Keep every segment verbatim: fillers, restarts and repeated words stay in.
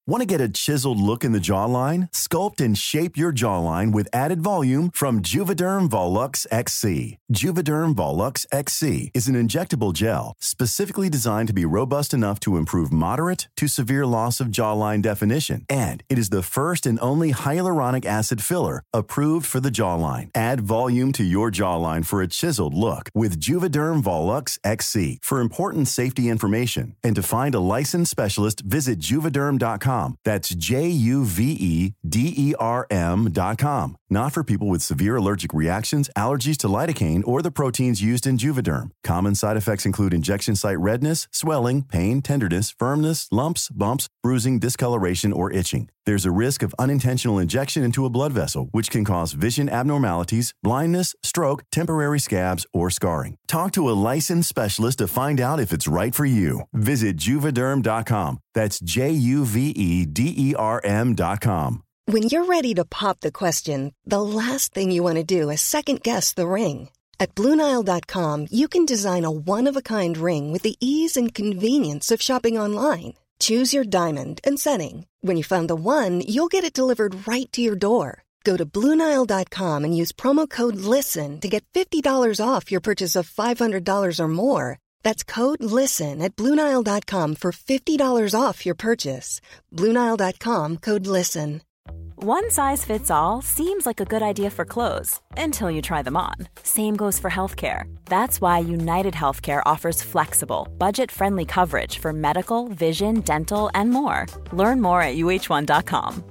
Want to get a chiseled look in the jawline? Sculpt and shape your jawline with added volume from Juvederm Volux X C. Juvederm Volux X C is an injectable gel specifically designed to be robust enough to improve moderate to severe loss of jawline definition. And it is the first and only hyaluronic acid filler approved for the jawline. Add volume to your jawline for a chiseled look with Juvederm Volux X C. For important safety information and to find a licensed specialist, visit juvederm dot com. That's J U V E D E R M dot com. Not for people with severe allergic reactions, allergies to lidocaine, or the proteins used in Juvederm. Common side effects include injection site redness, swelling, pain, tenderness, firmness, lumps, bumps, bruising, discoloration, or itching. There's a risk of unintentional injection into a blood vessel, which can cause vision abnormalities, blindness, stroke, temporary scabs, or scarring. Talk to a licensed specialist to find out if it's right for you. Visit juvederm dot com. That's J U V E D E R M dot com. When you're ready to pop the question, the last thing you want to do is second-guess the ring. At Blue Nile dot com, you can design a one-of-a-kind ring with the ease and convenience of shopping online. Choose your diamond and setting. When you find the one, you'll get it delivered right to your door. Go to Blue Nile dot com and use promo code LISTEN to get fifty dollars off your purchase of five hundred dollars or more. That's code LISTEN at Blue Nile dot com for fifty dollars off your purchase. Blue Nile dot com, code LISTEN. One size fits all seems like a good idea for clothes until you try them on. Same goes for healthcare. That's why United Healthcare offers flexible, budget-friendly coverage for medical, vision, dental, and more. Learn more at U H one dot com.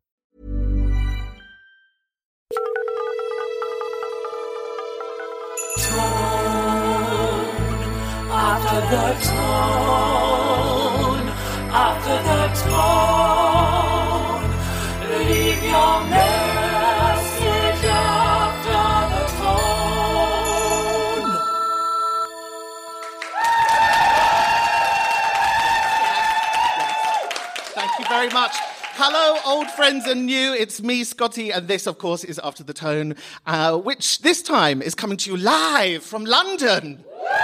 After the tone, after the tone, leave your message after the tone. Thank you very much. Hello, old friends and new. It's me, Scotty, and this, of course, is After the Tone, uh, which this time is coming to you live from London.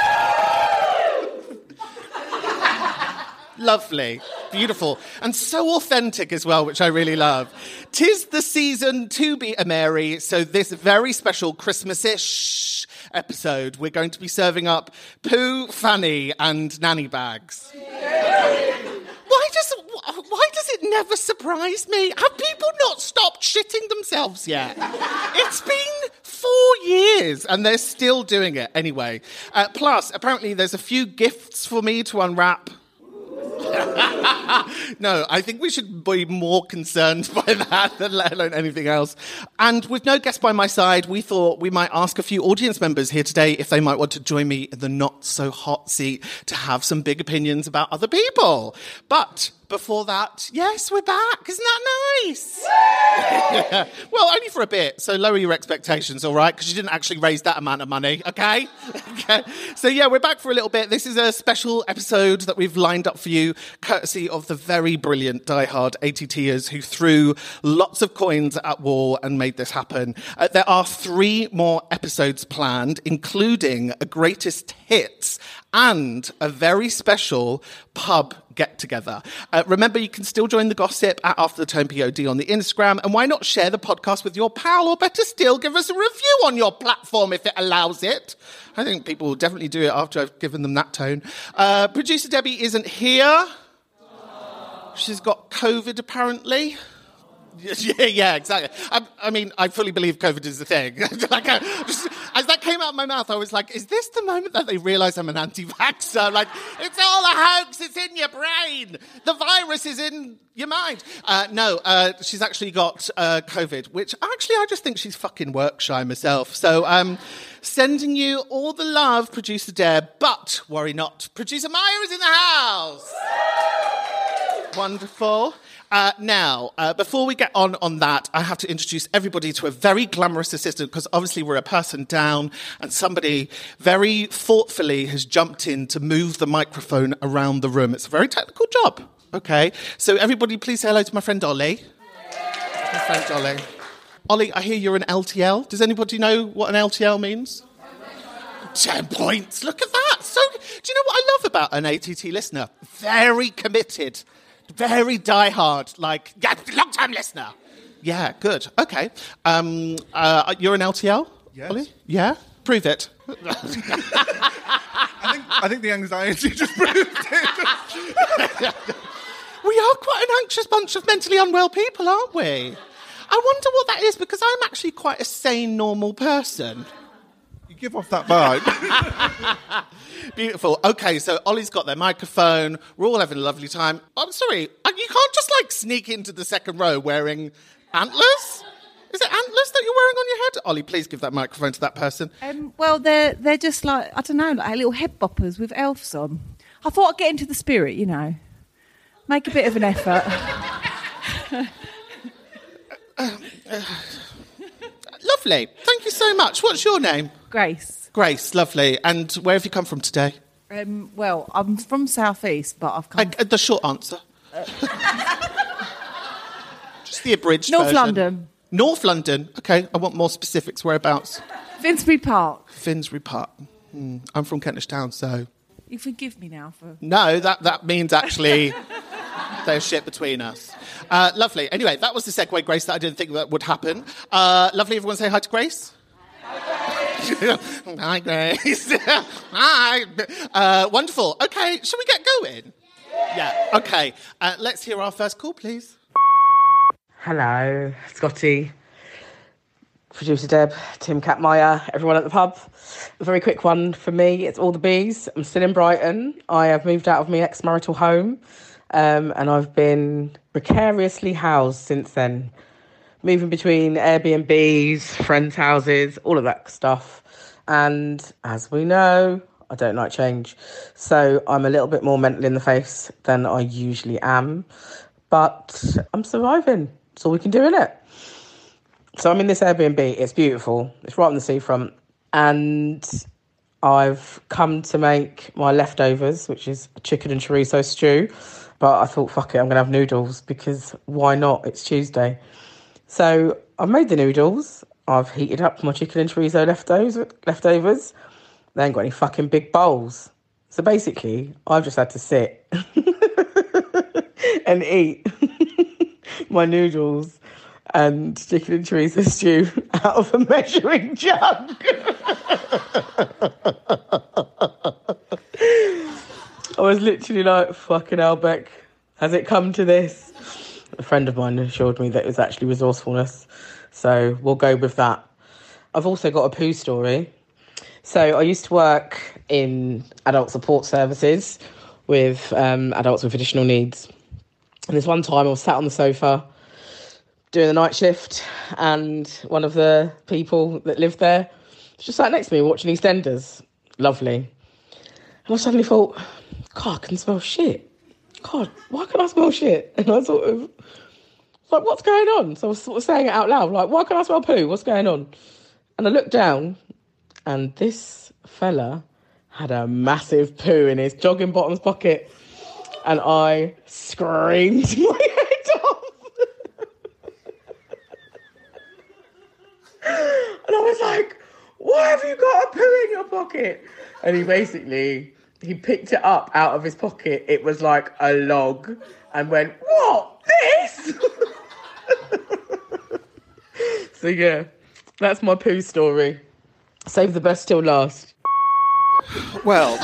Lovely, beautiful, and so authentic as well, which I really love. 'Tis the season to be a Mary, so this very special Christmas-ish episode, we're going to be serving up poo, fanny, and nanny bags. Why does why does it never surprise me? Have people not stopped shitting themselves yet? It's been four years and they're still doing it anyway. Uh, plus, apparently there's a few gifts for me to unwrap. No, I think we should be more concerned by that than let alone anything else. And with no guest by my side, we thought we might ask a few audience members here today if they might want to join me in the not-so-hot seat to have some big opinions about other people. But before that, yes, we're back. Isn't that nice? Yeah. Well, only for a bit, so lower your expectations, all right? Because you didn't actually raise that amount of money, okay? Okay. So, yeah, we're back for a little bit. This is a special episode that we've lined up for you, courtesy of the very brilliant diehard ATTers who threw lots of coins at wall and made this happen. Uh, there are three more episodes planned, including a greatest hits and a very special pub get-together. Uh, remember, you can still join the gossip at After the Tone P O D on the Instagram, and why not share the podcast with your pal, or better still, give us a review on your platform if it allows it. I think people will definitely do it after I've given them that tone. Uh, producer Debbie isn't here. She's got COVID, apparently. Yeah, yeah, exactly. I, I mean, I fully believe COVID is the thing. Like, I, just, as that came out of my mouth, I was like, is this the moment that they realise I'm an anti-vaxxer? Like, it's all a hoax. It's in your brain. The virus is in your mind. Uh, no, uh, she's actually got uh, COVID, which actually I just think she's fucking work shy myself. So, um, sending you all the love, Producer Deb, but worry not. Producer Maya is in the house. Wonderful. Uh, now, uh, before we get on on that, I have to introduce everybody to a very glamorous assistant, because obviously we're a person down and somebody very thoughtfully has jumped in to move the microphone around the room. It's a very technical job, okay? So everybody please say hello to my friend Ollie. My friend Ollie. Ollie, I hear you're an L T L. Does anybody know what an L T L means? Ten points. Look at that. So, do you know what I love about an A T T listener? Very committed. Very diehard, like, yeah, long-time listener. Yeah, good. Okay. Um, uh, you're an L T L? Yes. Ollie? Yeah? Prove it. I think I think the anxiety just proved it. We are quite an anxious bunch of mentally unwell people, aren't we? I wonder what that is, because I'm actually quite a sane, normal person. You give off that vibe. Beautiful. Okay, so Ollie's got their microphone. We're all having a lovely time. I'm sorry, you can't just, like, sneak into the second row wearing antlers? Is it antlers that you're wearing on your head? Ollie, please give that microphone to that person. Um, well, they're they're just like, I don't know, like little head boppers with elves on. I thought I'd get into the spirit, you know. Make a bit of an effort. uh, uh, lovely. Thank you so much. What's your name? Grace. Grace, lovely. And where have you come from today? Um, well, I'm from South East, but I've come... I, the short answer. Uh, Just the abridged North version. London. North London. Okay, I want more specifics. Whereabouts? Finsbury Park. Finsbury Park. Hmm. I'm from Kentish Town, so... You forgive me now for... No, that, that means actually there's shit between us. Uh, lovely. Anyway, that was the segue, Grace, that I didn't think that would happen. Uh, lovely, everyone say hi to Grace. Hi, Grace. Hi. Uh, wonderful. Okay, shall we get going? Yeah, okay. Uh, let's hear our first call, please. Hello, Scotty, producer Deb, Tim Catmeyer, everyone at the pub. A very quick one for me. It's all the bees. I'm still in Brighton. I have moved out of my ex-marital home um, and I've been precariously housed since then. Moving between Airbnbs, friends' houses, all of that stuff. And as we know, I don't like change. So I'm a little bit more mental in the face than I usually am. But I'm surviving. That's all we can do, innit? So I'm in this Airbnb. It's beautiful. It's right on the seafront. And I've come to make my leftovers, which is a chicken and chorizo stew. But I thought, fuck it, I'm going to have noodles because why not? It's Tuesday. So I've made the noodles. I've heated up my chicken and chorizo leftovers. leftovers. They ain't got any fucking big bowls. So basically, I've just had to sit and eat my noodles and chicken and chorizo stew out of a measuring jug. I was literally like, fucking hell, Beck, has it come to this? A friend of mine assured me that it was actually resourcefulness. So we'll go with that. I've also got a poo story. So I used to work in adult support services with um, adults with additional needs. And this one time I was sat on the sofa doing the night shift and one of the people that lived there was just sat next to me watching EastEnders. Lovely. And I suddenly thought, God, I can smell shit. God, why can I smell shit? And I sort of, like, what's going on? So I was sort of saying it out loud, like, why can I smell poo? What's going on? And I looked down and this fella had a massive poo in his jogging bottoms pocket. And I screamed my head off. And I was like, why have you got a poo in your pocket? And he basically, he picked it up out of his pocket. It was like a log and went, what? This? So yeah, that's my poo story. Save the best till last. Well...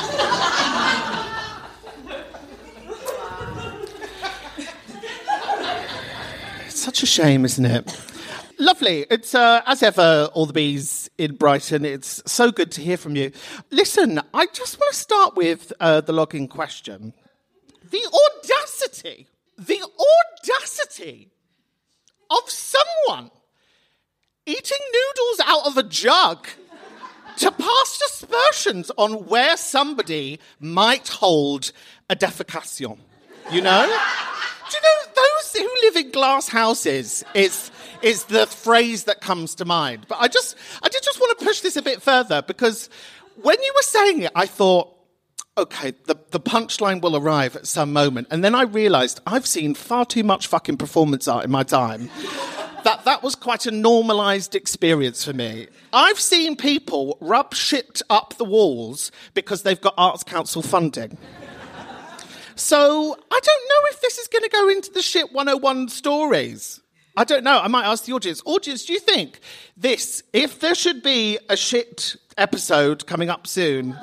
Such a shame, isn't it? Lovely. It's, uh, as ever, all the bees in Brighton. It's so good to hear from you. Listen, I just want to start with uh, the login question. The audacity, the audacity of someone eating noodles out of a jug to pass aspersions on where somebody might hold a defecation, you know? Do you know, those who live in glass houses is is the phrase that comes to mind. But I just, I did just want to push this a bit further because when you were saying it, I thought, okay, the, the punchline will arrive at some moment. And then I realised I've seen far too much fucking performance art in my time. that that was quite a normalised experience for me. I've seen people rub shit up the walls because they've got Arts Council funding. So I don't know if this is going to go into the shit one oh one stories. I don't know. I might ask the audience. Audience, do you think this, if there should be a shit episode coming up soon,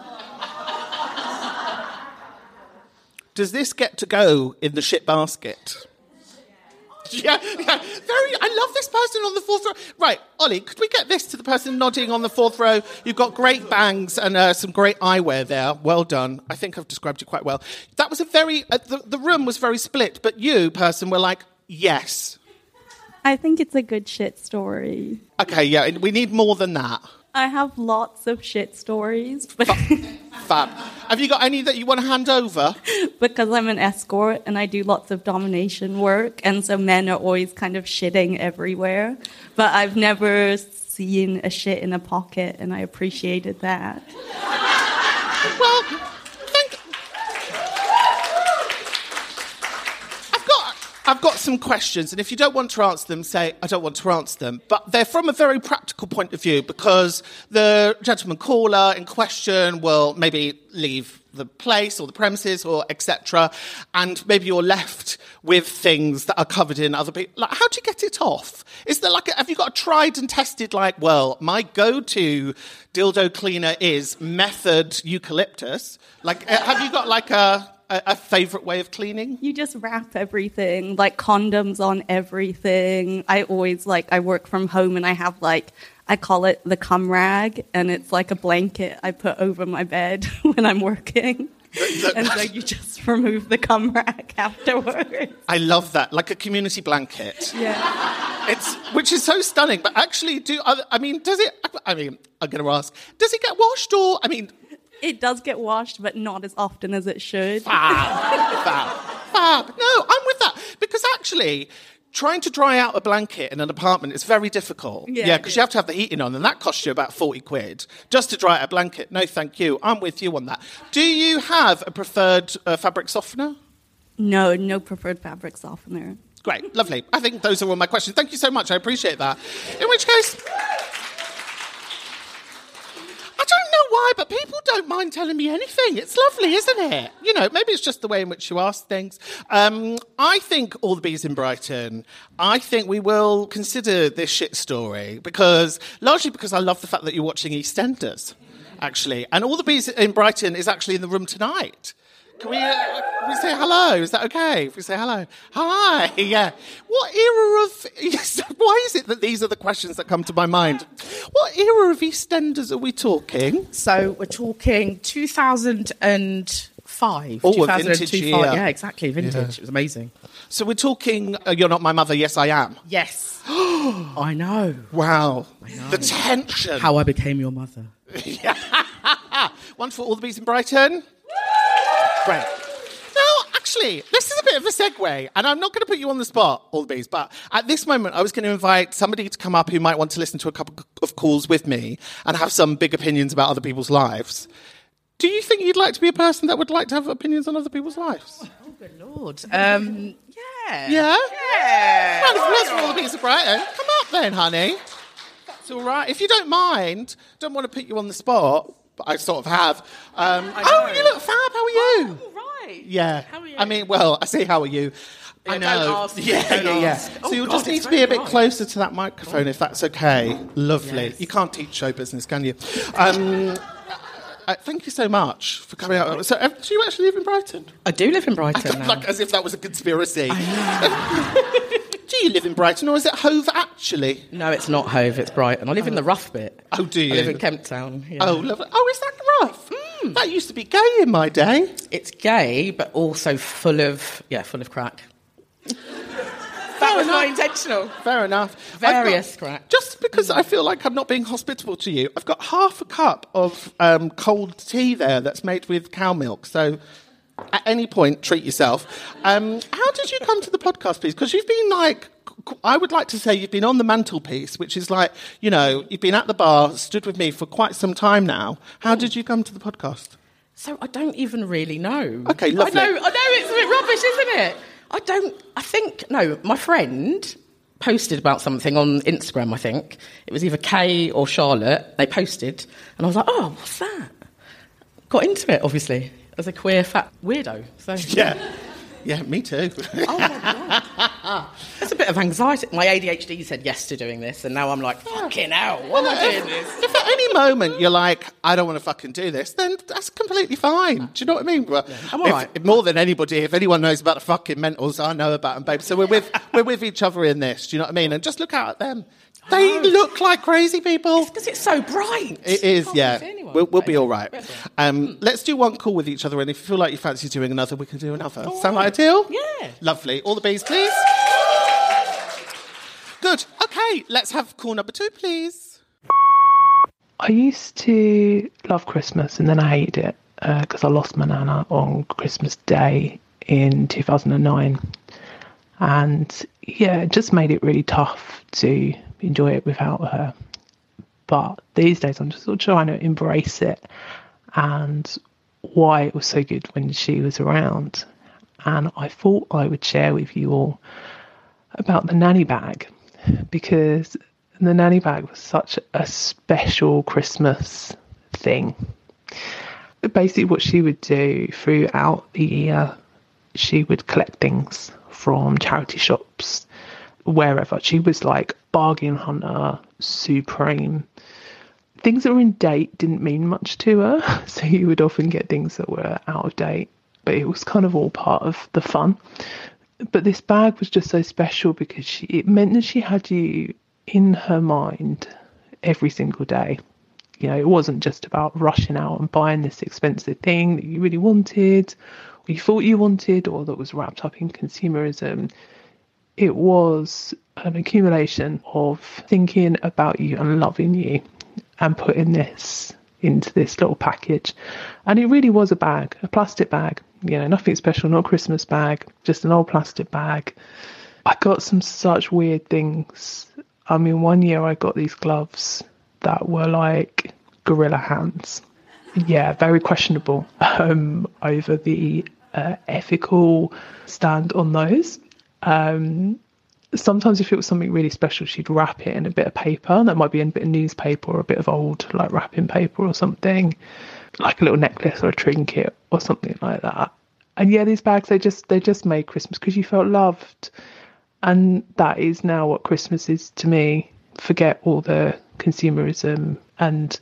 does this get to go in the shit basket? Yeah, yeah, very. I love this person on the fourth row. Right, Ollie, could we get this to the person nodding on the fourth row? You've got great bangs and uh, some great eyewear there. Well done. I think I've described you quite well. That was a very. Uh, the, the room was very split, but you, person, were like, yes. I think it's a good shit story. Okay, yeah, we need more than that. I have lots of shit stories. But Fab. Have you got any that you want to hand over? Because I'm an escort and I do lots of domination work, and so men are always kind of shitting everywhere. But I've never seen a shit in a pocket, and I appreciated that. Well, thank I've got I've got some questions, and if you don't want to answer them, say, I don't want to answer them. But they're from a very practical point of view, because the gentleman caller in question will maybe leave the place or the premises or et cetera, and maybe you're left with things that are covered in other people. Like, how do you get it off? Is there like, a, have you got a tried and tested, like, well, my go-to dildo cleaner is method eucalyptus? Like, have you got like a... A, a favourite way of cleaning? You just wrap everything, like condoms on everything. I always, like, I work from home and I have, like, I call it the cum rag, and it's like a blanket I put over my bed when I'm working. And so you just remove the cum rag afterwards. I love that, like a community blanket. Yeah. It's, which is so stunning, but actually, do, I mean, does it, I mean, I'm going to ask, does it get washed or, I mean... It does get washed, but not as often as it should. Fab, fab, fab. No, I'm with that. Because actually, trying to dry out a blanket in an apartment is very difficult. Yeah, Yeah, because you have to have the heating on, and that costs you about forty quid just to dry out a blanket. No, thank you. I'm with you on that. Do you have a preferred uh, fabric softener? No, no preferred fabric softener. Great, lovely. I think those are all my questions. Thank you so much. I appreciate that. In which case... I don't know why, but people don't mind telling me anything. It's lovely, isn't it? You know, maybe it's just the way in which you ask things. Um, I think All the Bees in Brighton, I think we will consider this shit story, because largely because I love the fact that you're watching EastEnders, actually. And All the Bees in Brighton is actually in the room tonight. Can we, uh, can we say hello? Is that okay? If we say hello? Hi, yeah. What era of... Yes, why is it that these are the questions that come to my mind? What era of EastEnders are we talking? So we're talking two thousand five. Oh, a vintage year. Yeah, exactly, vintage. Yeah. It was amazing. So we're talking uh, You're Not My Mother, Yes I Am. Yes. I know. Wow. I know. The tension. How I Became Your Mother. Yeah. One for All the Bees in Brighton. Great. Now, actually, this is a bit of a segue, and I'm not going to put you on the spot, All the Bees, but at this moment, I was going to invite somebody to come up who might want to listen to a couple of calls with me and have some big opinions about other people's lives. Do you think you'd like to be a person that would like to have opinions on other people's lives? Oh, good Lord. Um, yeah. Yeah? Yeah. Round of applause for All the Bees of Brighton. Come up then, honey. That's all right. If you don't mind, don't want to put you on the spot, but I sort of have. Um, oh, you look fab. How are you? Oh, right. Yeah. How are you? I mean, well, I say, how are you? Yeah, I know. Don't ask, yeah, don't yeah, yeah. ask. So Oh, you'll God, just need it's to be a very bit bright. closer to that microphone, if that's okay. Lovely. Yes. You can't teach show business, can you? Um, uh, thank you so much for coming out. So, uh, do you actually live in Brighton? I do live in Brighton now. Like, as if that was a conspiracy. I know. Do you live in Brighton, or is it Hove actually? No, it's not Hove, it's Brighton. I live in the rough bit. Oh, do you? I live in Kemp Town. Yeah. Oh, lovely. Oh, is that rough? Mm. That used to be gay in my day. It's gay, but also full of, yeah, full of crack. That was not intentional. Fair enough. Various I've got- crack. Just because I feel like I'm not being hospitable to you, I've got half a cup of um, cold tea there that's made with cow milk. So at any point, treat yourself. Um, how did you come to the podcast, please? Because you've been like, I would like to say you've been on the mantelpiece, which is like, you know, you've been at the bar, stood with me for quite some time now. How did you come to the podcast? So I don't even really know. Okay, lovely. I know, I know it's a bit rubbish, isn't it? I don't, I think, no, my friend posted about something on Instagram, I think. It was either Kay or Charlotte. They posted, and I was like, oh, what's that? Got into it, obviously. as a queer fat weirdo. So Yeah. Yeah, me too. Oh my God. There's a bit of anxiety. My A D H D said yes to doing this, and now I'm like, fucking hell, why am I doing this? If at any moment you're like, I don't want to fucking do this, then that's completely fine. Do you know what I mean? Well, I'm all if- right. More than anybody, if anyone knows about the fucking mentals, I know about them, babe. So we're with we're with each other in this. Do you know what I mean? And just look out at them. They look like crazy people. Because it's so bright. It is, Can't yeah. see anyone. We'll, we'll be Anyway, all right. that's all right. Um, let's do one call with each other, and if you feel like you fancy doing another, we can do another. Sound like a deal? Yeah. Lovely. All the bees, please. Good. Okay, let's have call number two, please. I used to love Christmas and then I hated it because I lost my nana on Christmas Day in two thousand nine. And yeah, it just made it really tough to enjoy it without her. But these days I'm just sort of trying to embrace it and why it was so good when she was around. And I thought I would share with you all about the nanny bag, because the nanny bag was such a special Christmas thing. Basically what she would do throughout the year, she would collect things from charity shops, wherever. She was like bargain hunter, supreme. Things that were in date didn't mean much to her, so you would often get things that were out of date, but it was kind of all part of the fun. But this bag was just so special because she, it meant that she had you in her mind every single day. You know, it wasn't just about rushing out and buying this expensive thing that you really wanted, or you thought you wanted, or that was wrapped up in consumerism. It was an accumulation of thinking about you and loving you and putting this into this little package. And it really was a bag, a plastic bag. You know, nothing special, not a Christmas bag, just an old plastic bag. I got some such weird things. I mean, one year I got these gloves that were like gorilla hands. Yeah, very questionable um, over the uh, ethical stand on those. Um, sometimes if it was something really special, she'd wrap it in a bit of paper. That might be in a bit of newspaper or a bit of old like wrapping paper or something, like a little necklace or a trinket or something like that. And yeah, these bags, they just they just made Christmas because you felt loved. And that is now what Christmas is to me. Forget all the consumerism and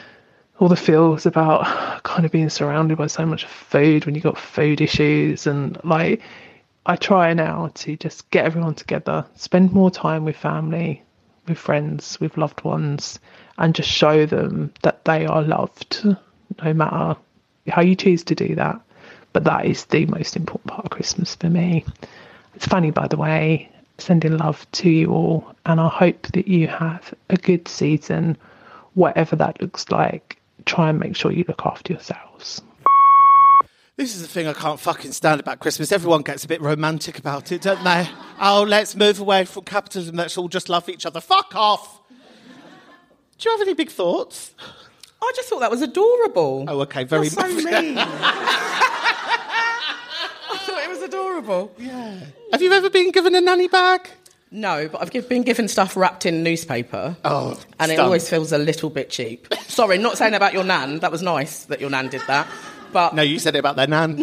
all the feels about kind of being surrounded by so much food when you got food issues. And like, I try now to just get everyone together, spend more time with family, with friends, with loved ones, and just show them that they are loved, no matter how you choose to do that. But that is the most important part of Christmas for me. It's funny, by the way, sending love to you all, and I hope that you have a good season, whatever that looks like. Try and make sure you look after yourselves. This is the thing I can't fucking stand about Christmas. Everyone gets a bit romantic about it, don't they? Oh, let's move away from capitalism. Let's all just love each other. Fuck off! Do you have any big thoughts? I just thought that was adorable. Oh, okay, very You're so mean. I thought it was adorable. Yeah. Have you ever been given a nanny bag? No, but I've give, been given stuff wrapped in newspaper. Oh, and it stunned. always feels a little bit cheap. Sorry, not saying about your nan. That was nice that your nan did that. But no, you said it about their nan.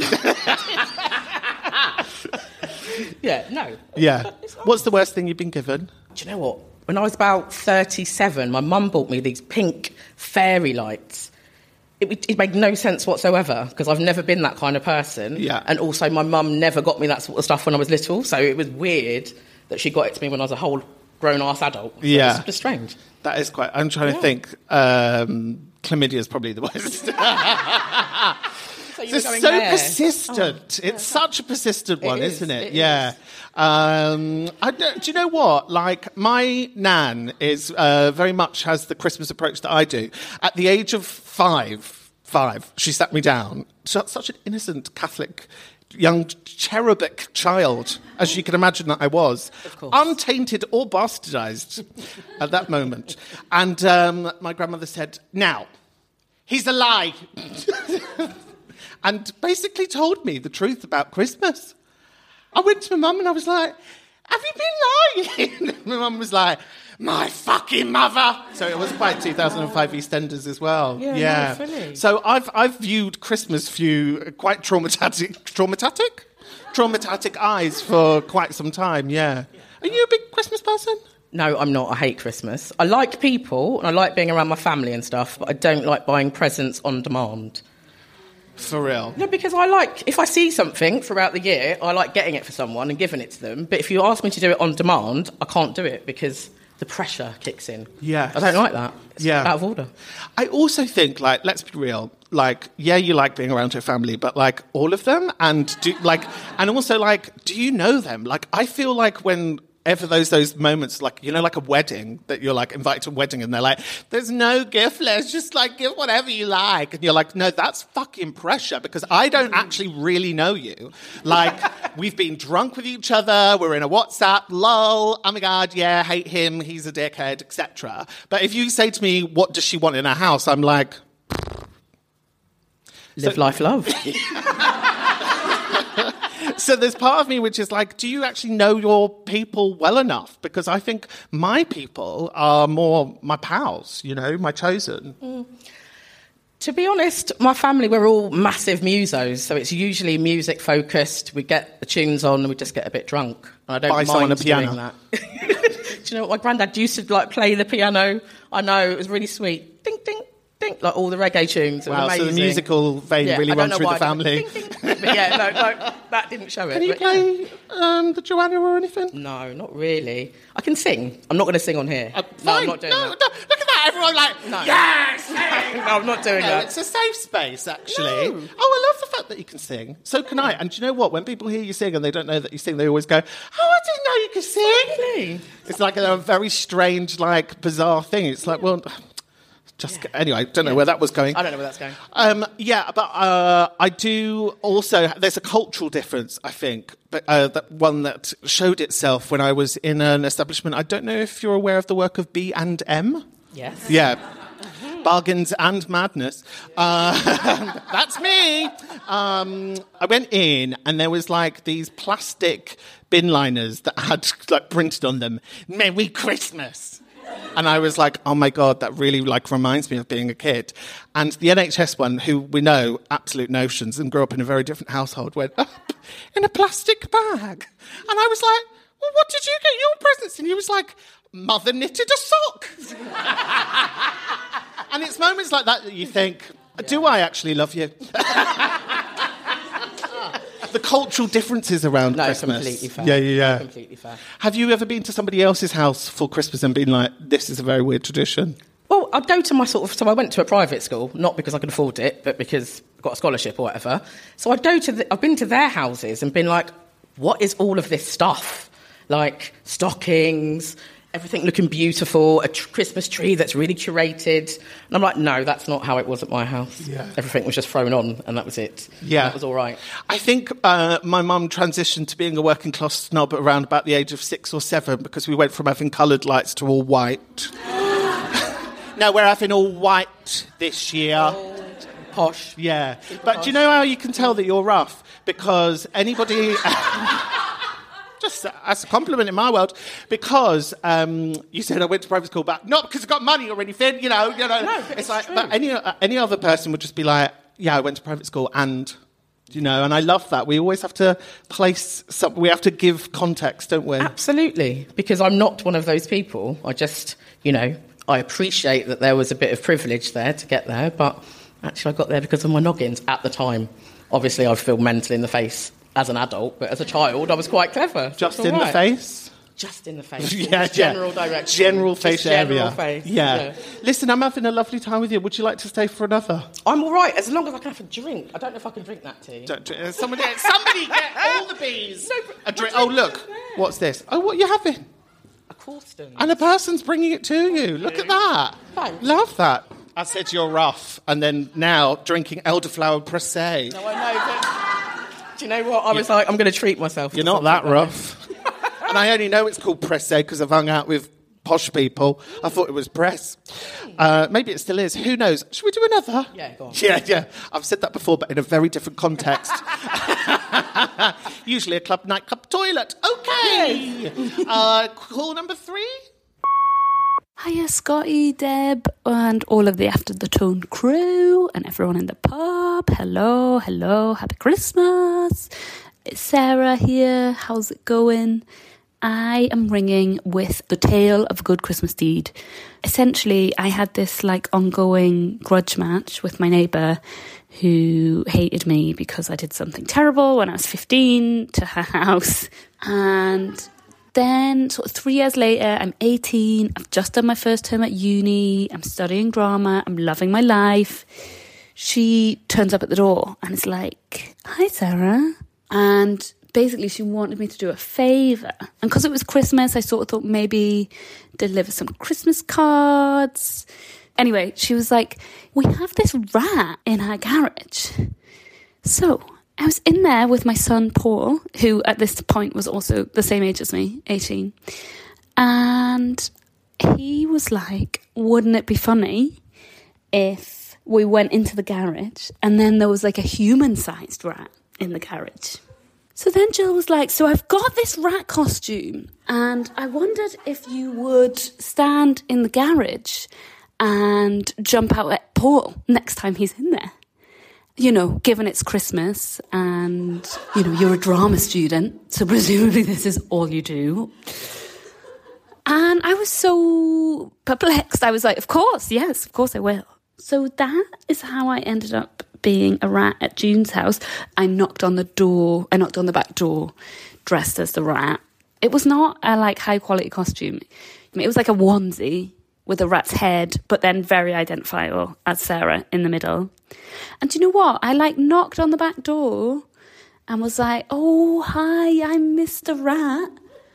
yeah, no. Yeah. What's the worst thing you've been given? Do you know what? When I was about thirty-seven, my mum bought me these pink fairy lights. It, it made no sense whatsoever because I've never been that kind of person. Yeah. And also my mum never got me that sort of stuff when I was little, so it was weird that she got it to me when I was a whole grown-ass adult. So Yeah. It's just strange. That is quite... I'm trying Yeah. to think. Um, chlamydia is probably the worst. So you were It's going so there. persistent. Oh, it's such a persistent one, It is, isn't it? it yeah. Um, I don't, do you know what? Like, my nan is uh, very much has the Christmas approach that I do. At the age of five, five, she sat me down. Such such an innocent Catholic young cherubic child, as you can imagine that I was. Of course. Untainted or bastardized at that moment. And um, my grandmother said, now, he's a lie. And basically told me the truth about Christmas. I went to my mum and I was like, have you been lying? My mum was like, my fucking mother. So it was by two thousand five EastEnders as well. Yeah, yeah. no, fully. So I've I've viewed Christmas through quite traumatic, traumatic, traumatic eyes for quite some time. Yeah. Are you a big Christmas person? No, I'm not. I hate Christmas. I like people and I like being around my family and stuff, but I don't like buying presents on demand. For real? No, because I like, if I see something throughout the year, I like getting it for someone and giving it to them. But if you ask me to do it on demand, I can't do it because the pressure kicks in. Yeah. I don't like that. It's yeah. out of order. I also think, like, let's be real, like, yeah, you like being around your family, but, like, all of them? And, do like, and also, like, do you know them? Like, I feel like when... ever those those moments, like, you know, like a wedding, that you're, like, invited to a wedding and they're like, there's no gift list, just, like, give whatever you like. And you're like, no, that's fucking pressure because I don't actually really know you. Like, we've been drunk with each other, we're in a WhatsApp, lol, oh my God, yeah, hate him, he's a dickhead, et cetera. But if you say to me, what does she want in her house? I'm like... Live, so, life, love. So there's part of me which is like, do you actually know your people well enough? Because I think my people are more my pals, you know, my chosen. Mm. To be honest, my family, we're all massive musos, so it's usually music-focused. We get the tunes on and we just get a bit drunk. And I don't Buy someone mind a piano. doing that. Do you know what? My granddad used to, like, play the piano. I know, it was really sweet. Ding, ding. Ding, like all the reggae tunes. It wow, was amazing. So the musical vein yeah, really runs through the why, family. Ding, ding. But yeah, no, no, that didn't show it. Can you but, play yeah. um, the Joanna or anything? No, not really. I can sing. I'm not going to sing on here. Uh, no, fine. I'm not doing no, that. No, look at that. Everyone like, no. yes! no, I'm not doing no, that. It's a safe space, actually. No. Oh, I love the fact that you can sing. So can I. And do you know what? When people hear you sing and they don't know that you sing, they always go, oh, I didn't know you could sing. Really? It's like a very strange, like, bizarre thing. It's like, well... Just yeah. Anyway, don't know yeah. where that was going. I don't know where that's going. Um, yeah, but uh, I do also. There's a cultural difference, I think, but uh, that one that showed itself when I was in an establishment. I don't know if you're aware of the work of B and M. Yes. Yeah. Mm-hmm. Bargains and madness. Uh, that's me. Um, I went in and there was like these plastic bin liners that had like printed on them, "Merry Christmas." And I was like, oh, my God, that really, like, reminds me of being a kid. And the N H S one, who we know, absolute notions, and grew up in a very different household, went up in a plastic bag. And I was like, well, what did you get your presents? And he was like, mother knitted a sock. And it's moments like that that you think, do I actually love you? The cultural differences around no, Christmas. completely fair. Yeah, yeah, yeah. Completely fair. Have you ever been to somebody else's house for Christmas and been like, this is a very weird tradition? Well, I'd go to my sort of... So I went to a private school, not because I could afford it, but because I got a scholarship or whatever. So I'd go to... The, I've been to their houses and been like, what is all of this stuff? Like, stockings... Everything looking beautiful, a tr- Christmas tree that's really curated. And I'm like, no, that's not how it was at my house. Yeah. Everything was just thrown on, and that was it. Yeah. That was all right. I think uh, my mum transitioned to being a working class snob around about the age of six or seven because we went from having coloured lights to all white. No, we're having all white this year. Old, posh. Yeah. Super But posh. do you know how you can tell that you're rough? Because anybody... Just as a compliment in my world, because um, you said I went to private school, but not because I got money or anything, you know. You know, no, it's, it's like, true. but any uh, any other person would just be like, yeah, I went to private school, and you know, and I love that. We always have to place some. We have to give context, don't we? Absolutely, because I'm not one of those people. I just, you know, I appreciate that there was a bit of privilege there to get there, but actually, I got there because of my noggins at the time. Obviously, I feel mental in the face as an adult, but as a child, I was quite clever. Just in in right. the face? Just in the face. yeah, Just general yeah. direction. General face Just general area. Face. Yeah. yeah. Listen, I'm having a lovely time with you. Would you like to stay for another? I'm all right, as long as I can have a drink. I don't know if I can drink that tea. Don't, uh, somebody, somebody get all the bees. No, but a drink. my Oh, drink's look. in there. What's this? Oh, what are you having? A Corsten. And a person's bringing it to you. Look at that. Thanks. Love that. I said you're rough, and then now drinking elderflower pressé. No, I know, but... Do you know what? I was like, I'm going to treat myself. You're not that rough. And I only know it's called pressé because I've hung out with posh people. I thought it was press. Uh, maybe it still is. Who knows? Should we do another? Yeah, go on. Yeah, yeah. I've said that before, but in a very different context. Usually a club, nightclub, toilet. Okay. uh, call number three. Hiya, Scotty, Deb, and all of the After the Tone crew, and everyone in the pub. Hello, hello, happy Christmas. It's Sarah here. How's it going? I am ringing with the tale of a good Christmas deed. Essentially, I had this like ongoing grudge match with my neighbour who hated me because I did something terrible when I was fifteen to her house. And then sort of three years later, I'm eighteen. I've just done my first term at uni. I'm studying drama. I'm loving my life. She turns up at the door and is like, "Hi, Sarah." And basically she wanted me to do a favour. And because it was Christmas, I sort of thought maybe deliver some Christmas cards. Anyway, she was like, "We have this rat in our garage." So I was in there with my son, Paul, who at this point was also the same age as me, eighteen. And he was like, "Wouldn't it be funny if we went into the garage and then there was like a human-sized rat in the garage?" So then Jill was like, "So I've got this rat costume and I wondered if you would stand in the garage and jump out at Paul next time he's in there. You know, given it's Christmas and, you know, you're a drama student, so presumably this is all you do." And I was so perplexed. I was like, "Of course, yes, of course I will." So that is how I ended up being a rat at June's house. I knocked on the door, I knocked on the back door, dressed as the rat. It was not a like high quality costume. I mean, it was like a onesie with a rat's head, but then very identifiable as Sarah in the middle. And do you know what? I like knocked on the back door and was like, "Oh, hi, I'm Mister Rat."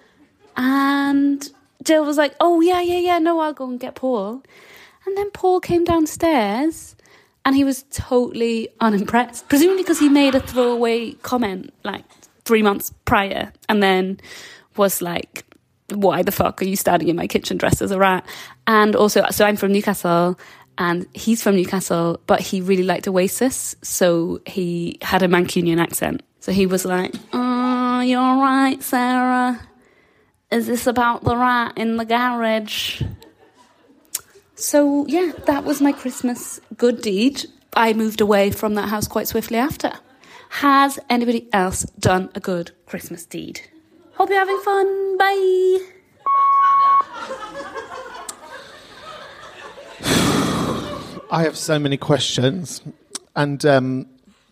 And Jill was like, "Oh, yeah, yeah, yeah, no, I'll go and get Paul." And then Paul came downstairs and he was totally unimpressed, presumably because he made a throwaway comment like three months prior and then was like, "Why the fuck are you standing in my kitchen dressed as a rat?" And also, so I'm from Newcastle and he's from Newcastle, but he really liked Oasis, so he had a Mancunian accent. So he was like, "Oh, you're right, Sarah. Is this about the rat in the garage?" So, yeah, that was my Christmas good deed. I moved away from that house quite swiftly after. Has anybody else done a good Christmas deed? Hope you're having fun. Bye. I have so many questions. And um,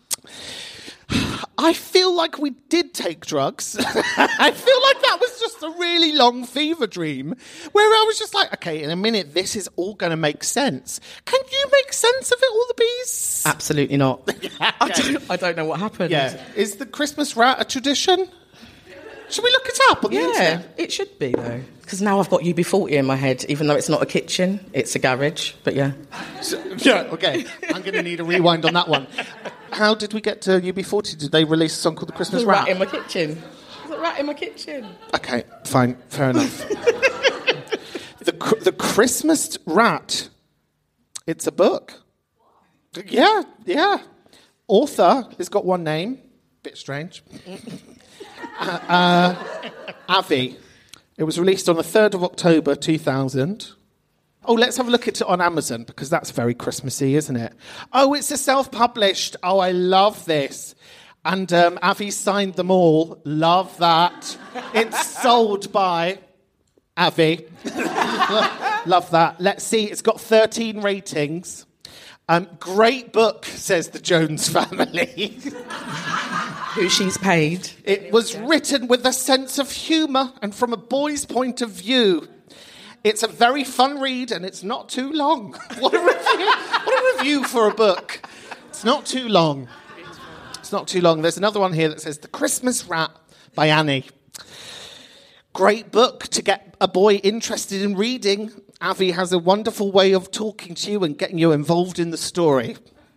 I feel like we did take drugs. I feel like that was just a really long fever dream where I was just like, okay, in a minute, this is all going to make sense. Can you make sense of it, all the bees? Absolutely not. Yeah, I, don't, I don't know what happened. Yeah. Is the Christmas rat a tradition? Should we look it up on the yeah, internet? It should be, though. Because now I've got U B forty in my head, even though it's not a kitchen, it's a garage. But yeah. So, yeah, okay. I'm going to need a rewind on that one. How did we get to U B forty? Did they release a song called The Christmas There's a Rat? rat in my kitchen. There's a rat in my kitchen. Okay, fine, fair enough. the The Christmas Rat. It's a book. Yeah, yeah. Author has got one name. Bit strange. uh, uh, Avi. It was released on the third of October two thousand. Oh, let's have a look at it on Amazon, because that's very Christmassy, isn't it? Oh, it's a self-published. Oh, I love this. And um, Avi signed them all. Love that. It's sold by Avi. Love that. Let's see. It's got thirteen ratings. Um, great book, says the Jones family. Who she's paid. It was written with a sense of humour and from a boy's point of view. It's a very fun read and it's not too long. What a review, what a review for a book. It's not too long. It's not too long. There's another one here that says The Christmas Rat by Annie. Great book to get a boy interested in reading. Avi has a wonderful way of talking to you and getting you involved in the story.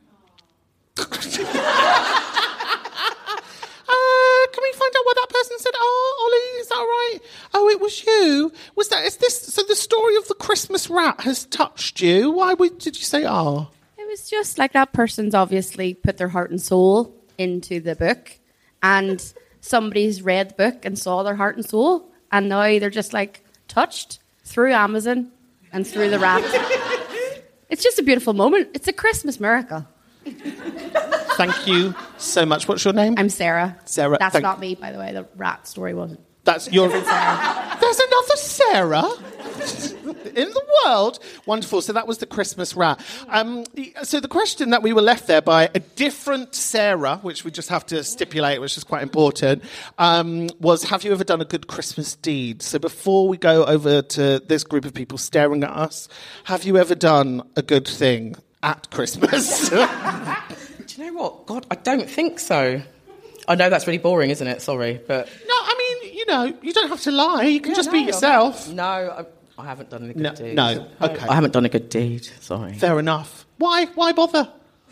Can we find out what that person said? Oh, Ollie, is that right? Oh, it was you. Was that? Is this? So the story of the Christmas rat has touched you. Why would, did you say oh? It was just like that person's obviously put their heart and soul into the book, and somebody's read the book and saw their heart and soul, and now they're just like touched through Amazon, and through the wrap. It's just a beautiful moment. It's a Christmas miracle. Thank you so much. What's your name? I'm Sarah. Sarah. That's thank- not me, by the way. The rat story wasn't. That's your... Sarah. There's another Sarah in the world. Wonderful. So that was the Christmas rat. Um, so the question that we were left there by a different Sarah, which we just have to stipulate, which is quite important, um, was, have you ever done a good Christmas deed? So before we go over to this group of people staring at us, have you ever done a good thing at Christmas? Do you know what? God, I don't think so. I know that's really boring, isn't it? Sorry, but... No, I mean, you know, you don't have to lie. You can Yeah, just no, be yourself. No, I, I haven't done a good No, deed. no, okay. I haven't done a good deed, sorry. Fair enough. Why? Why bother?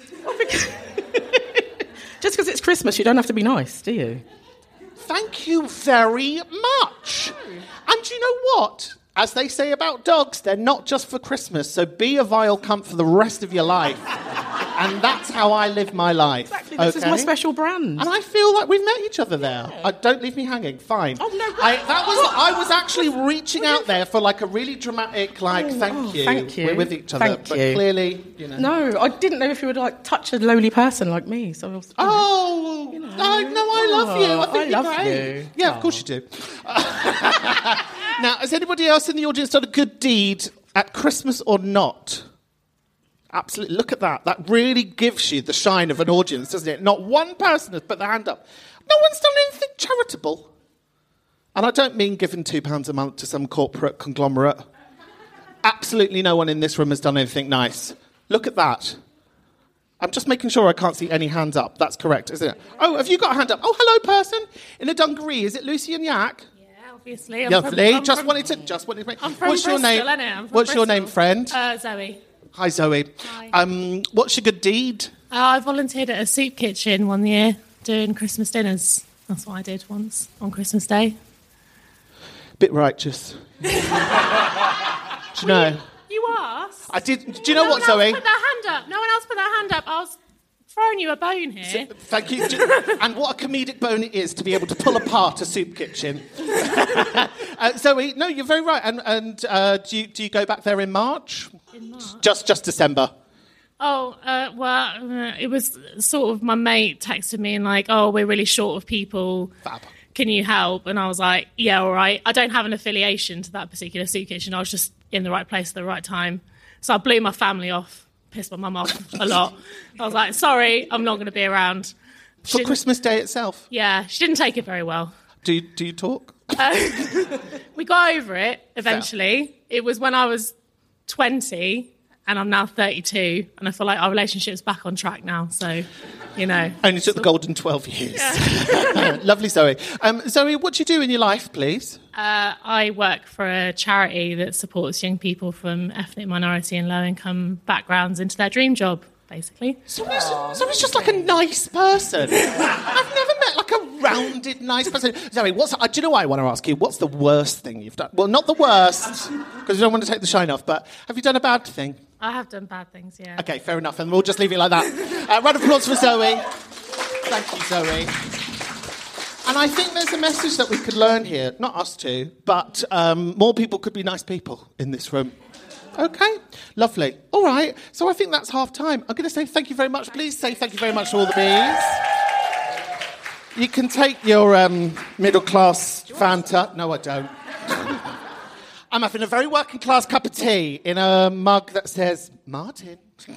Just because it's Christmas, you don't have to be nice, do you? Thank you very much. And you know what? As they say about dogs, they're not just for Christmas, so be a vile cunt for the rest of your life. And that's how I live my life. Exactly, this okay? is my special brand. And I feel like we've met each other there. Yeah. Uh, don't leave me hanging. Fine. Oh, no. I, that was, I was actually reaching out there for like a really dramatic, like, oh, thank oh, you. Thank you. We're with each other. Thank but you. clearly, you know. No, I didn't know if you would like touch a lowly person like me. So I was, oh, you know. no, no, I love you. I think I you're love great. you. Yeah, oh. of course you do. Now, has anybody else in the audience done a good deed at Christmas or not? Absolutely. Look at that. That really gives you the shine of an audience, doesn't it? Not one person has put their hand up. No one's done anything charitable. And I don't mean giving two pounds a month to some corporate conglomerate. Absolutely no one in this room has done anything nice. Look at that. I'm just making sure I can't see any hands up. That's correct, isn't it? Oh, have you got a hand up? Oh, hello, person in a dungaree. Is it Lucy and Yak? Obviously. I'm Lovely. From, I'm just from, wanted to. Just wanted to make. I'm from What's Bristol, your name? innit? I'm from What's Bristol. your name, friend? Uh, Zoe. Hi, Zoe. Hi. Um, what's your good deed? Uh, I volunteered at a soup kitchen one year doing Christmas dinners. That's what I did once on Christmas Day. Bit righteous. Do you know? You asked. I did. Do you know no what, one Zoe? else put their hand up. No one else put their hand up. I was throwing you a bone here. So, thank you. And what a comedic bone it is to be able to pull apart a soup kitchen. uh, Zoe, no, you're very right. And, and uh, do you do you go back there in March? In March. Just just December. Oh, uh, well, uh, it was sort of my mate texted me and like, oh, we're really short of people. Fab. Can you help? And I was like, yeah, all right. I don't have an affiliation to that particular soup kitchen. I was just in the right place at the right time. So I blew my family off, pissed my mum off a lot. I was like, sorry, I'm not going to be around. For Christmas Day itself? Yeah, she didn't take it very well. Do you, do you talk? Uh, we got over it eventually. Fair. It was when I was twenty and I'm now thirty-two and I feel like our relationship's back on track now. So, you know. Only took the golden twelve years. Yeah. Lovely, Zoe. Um, Zoe, what do you do in your life, please? Uh, I work for a charity that supports young people from ethnic minority and low-income backgrounds into their dream job, basically. Zoe's, Zoe's just like a nice person. I've never met like a rounded, nice person. Zoe, what's, uh, do you know what I want to ask you? What's the worst thing you've done? Well, not the worst, because you don't want to take the shine off, but have you done a bad thing? I have done bad things, yeah. Okay, fair enough, and we'll just leave it like that. Uh, round of applause for Zoe. Thank you, Zoe. And I think there's a message that we could learn here, not us two, but um, more people could be nice people in this room. Okay, lovely. All right, so I think that's half time. I'm going to say thank you very much. Please say thank you very much to all the bees. You can take your um, middle-class Fanta. No, I don't. I'm having a very working-class cup of tea in a mug that says, Martin.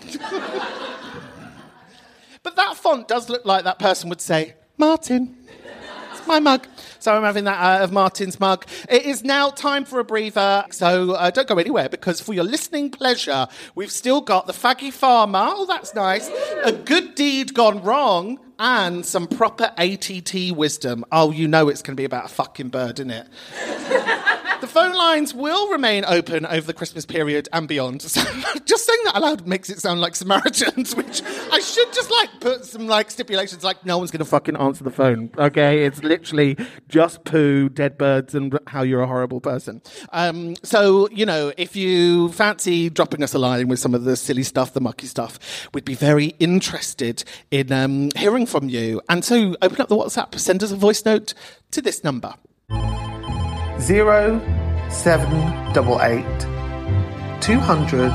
But that font does look like that person would say, Martin. It's my mug. So I'm having that out of Martin's mug. It is now time for a breather, so uh, don't go anywhere, because for your listening pleasure, we've still got the Faggy Farmer. Oh, that's nice. A good deed gone wrong, and some proper A T T wisdom. Oh, you know it's going to be about a fucking bird, isn't it? The phone lines will remain open over the Christmas period and beyond. So just saying that aloud makes it sound like Samaritans, which I should just like put some like stipulations, like no one's going to fucking answer the phone. Okay, it's literally just poo, dead birds, and how you're a horrible person. Um, so you know, if you fancy dropping us a line with some of the silly stuff, the mucky stuff, we'd be very interested in um, hearing from you. And so open up the WhatsApp, send us a voice note to this number. Zero seven double eight two hundred,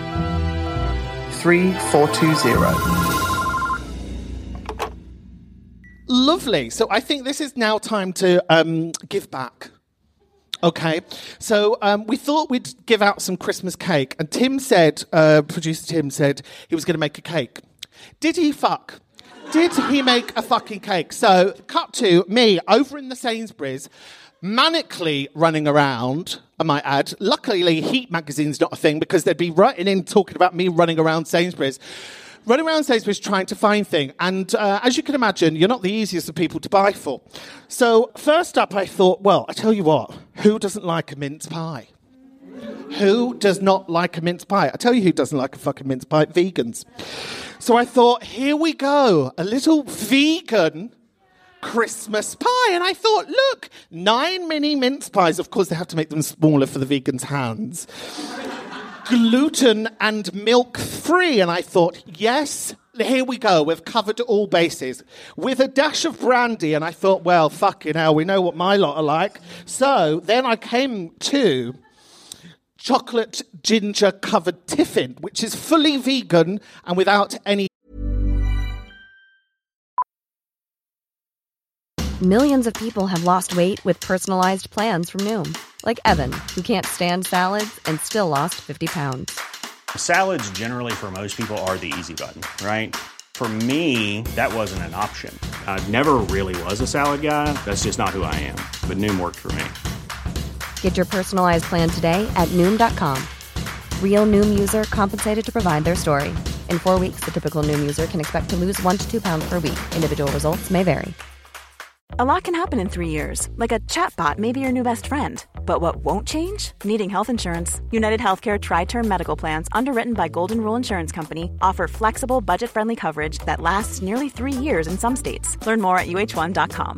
three four two zero. Lovely. So I think this is now time to um, give back. Okay. So um, we thought we'd give out some Christmas cake. And Tim said, uh, producer Tim said he was going to make a cake. Did he fuck? Did he make a fucking cake? So cut to me over in the Sainsbury's, manically running around, I might add. Luckily, Heat magazine's not a thing because they'd be writing in talking about me running around Sainsbury's. Running around Sainsbury's trying to find things. And uh, as you can imagine, you're not the easiest of people to buy for. So first up, I thought, well, I tell you what, who doesn't like a mince pie? Who does not like a mince pie? I tell you who doesn't like a fucking mince pie, vegans. So I thought, here we go, a little vegan Christmas pie. And I thought, look, nine mini mince pies. Of course, they have to make them smaller for the vegans' hands. Gluten and milk free. And I thought, yes, here we go. We've covered all bases with a dash of brandy. And I thought, well, fucking hell, we know what my lot are like. So then I came to chocolate ginger covered tiffin, which is fully vegan and without any. Millions of people have lost weight with personalized plans from Noom. Like Evan, who can't stand salads and still lost fifty pounds. Salads generally for most people are the easy button, right? For me, that wasn't an option. I never really was a salad guy. That's just not who I am. But Noom worked for me. Get your personalized plan today at Noom dot com. Real Noom user compensated to provide their story. In four weeks, the typical Noom user can expect to lose one to two pounds per week. Individual results may vary. A lot can happen in three years, like a chatbot may be your new best friend. But what won't change? Needing health insurance. United Healthcare Tri-Term Medical Plans, underwritten by Golden Rule Insurance Company, offer flexible, budget-friendly coverage that lasts nearly three years in some states. Learn more at U H one dot com.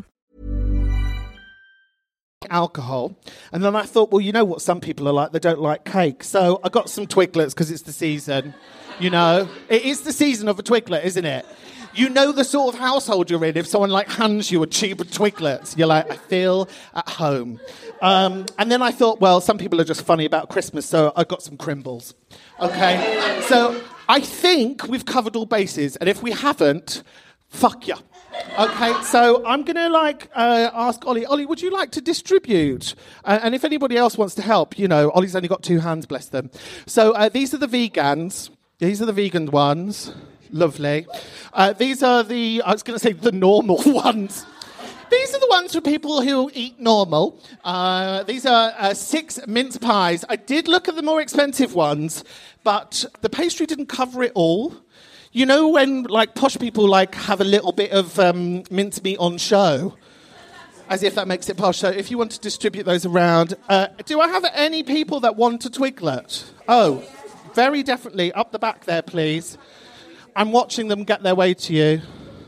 Alcohol. And then I thought, well, you know what some people are like? They don't like cake. So I got some Twiglets because it's the season. You know, it is the season of a Twiglet, isn't it? You know the sort of household you're in if someone like hands you a tube of Twiglets. You're like, I feel at home. Um, and then I thought, well, some people are just funny about Christmas, so I got some Crimbles. Okay? So I think we've covered all bases, and if we haven't, fuck ya. Okay, so I'm going to, like, uh, ask Ollie, Ollie, would you like to distribute? Uh, and if anybody else wants to help, you know, Ollie's only got two hands, bless them. So uh, these are the vegans. These are the vegan ones. Lovely. Uh, these are the, I was going to say the normal ones. These are the ones for people who eat normal. Uh, these are uh, six mince pies. I did look at the more expensive ones, but the pastry didn't cover it all. You know when, like, posh people, like, have a little bit of um, mincemeat on show? As if that makes it posh. So if you want to distribute those around... Uh, do I have any people that want a Twiglet? Oh, very definitely. Up the back there, please. I'm watching them get their way to you.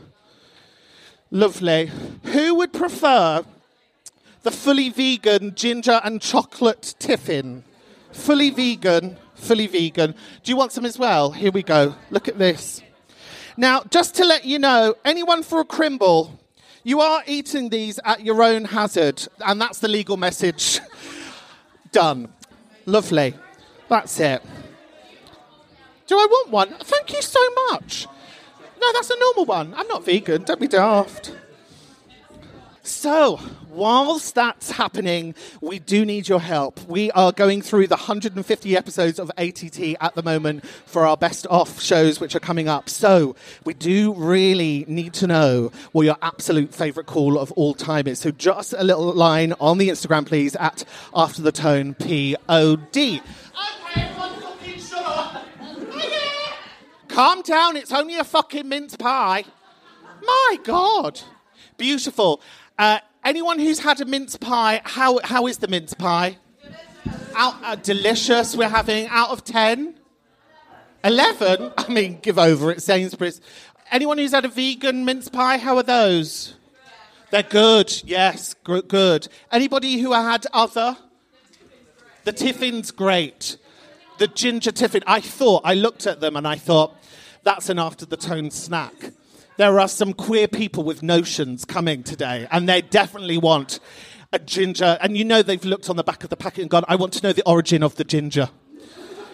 Lovely. Who would prefer the fully vegan ginger and chocolate tiffin? Fully vegan, fully vegan. Do you want some as well? Here we go. Look at this. Now, just to let you know, anyone for a Crimble, you are eating these at your own hazard, and that's the legal message. Done. Lovely. That's it. Do I want one? Thank you so much. No, that's a normal one. I'm not vegan. Don't be daft. So, whilst that's happening, we do need your help. We are going through the one hundred fifty episodes of A T T at the moment for our best off shows, which are coming up. So, we do really need to know what your absolute favourite call of all time is. So, just a little line on the Instagram, please, at After the Tone P O D. Okay, everyone fucking shut up. Calm down, it's only a fucking mince pie. My God. Beautiful. Uh, anyone who's had a mince pie, how how is the mince pie? Out, uh, delicious, we're having. Out of ten? eleven? I mean, give over at Sainsbury's. Anyone who's had a vegan mince pie, how are those? They're good, yes, g- good. Anybody who had other? The tiffin's great. The ginger tiffin, I thought, I looked at them and I thought, that's an After the Tone snack. There are some queer people with notions coming today, and they definitely want a ginger. And you know they've looked on the back of the packet and gone, I want to know the origin of the ginger.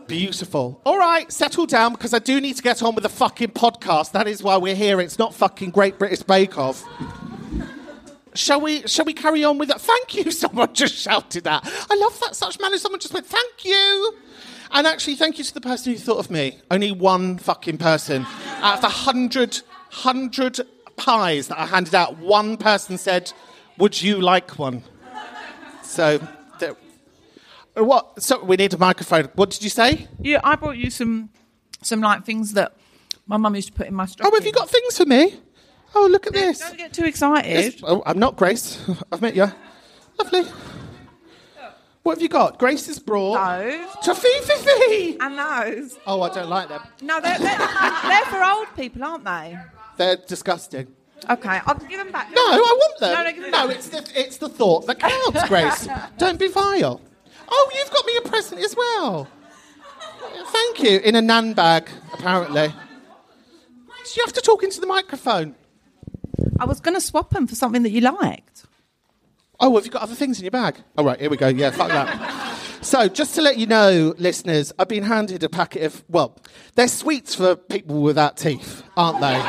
Beautiful. All right, settle down because I do need to get on with the fucking podcast. That is why we're here. It's not fucking Great British Bake Off. Shall we Shall we carry on with that? Thank you, someone just shouted that. I love that such manner. Someone just went, thank you. And actually, thank you to the person who thought of me. Only one fucking person. Out of the hundred, hundred pies that I handed out, one person said, would you like one? So... there. What? So we need a microphone. What did you say? Yeah, I brought you some, some like things that my mum used to put in my stocking. Oh, have you got things for me? Oh, look at this. Don't get too excited. This, oh, I'm not Grace. I've met you. Lovely. What have you got? Grace has brought... Those. Tofifi! And those. Oh, I don't like them. No, they're, they're, they're for old people, aren't they? They're disgusting. Okay, I'll give them back. No, I want them. No, no, give them no back. it's, the, it's the thought that counts, Grace. Don't be vile. Oh, you've got me a present as well. Thank you. In a nan bag, apparently. Do you have to talk into the microphone? I was going to swap them for something that you liked. Oh, have you got other things in your bag? Oh, right, here we go. Yeah, fuck that. So, just to let you know, listeners, I've been handed a packet of... Well, they're sweets for people without teeth, aren't they?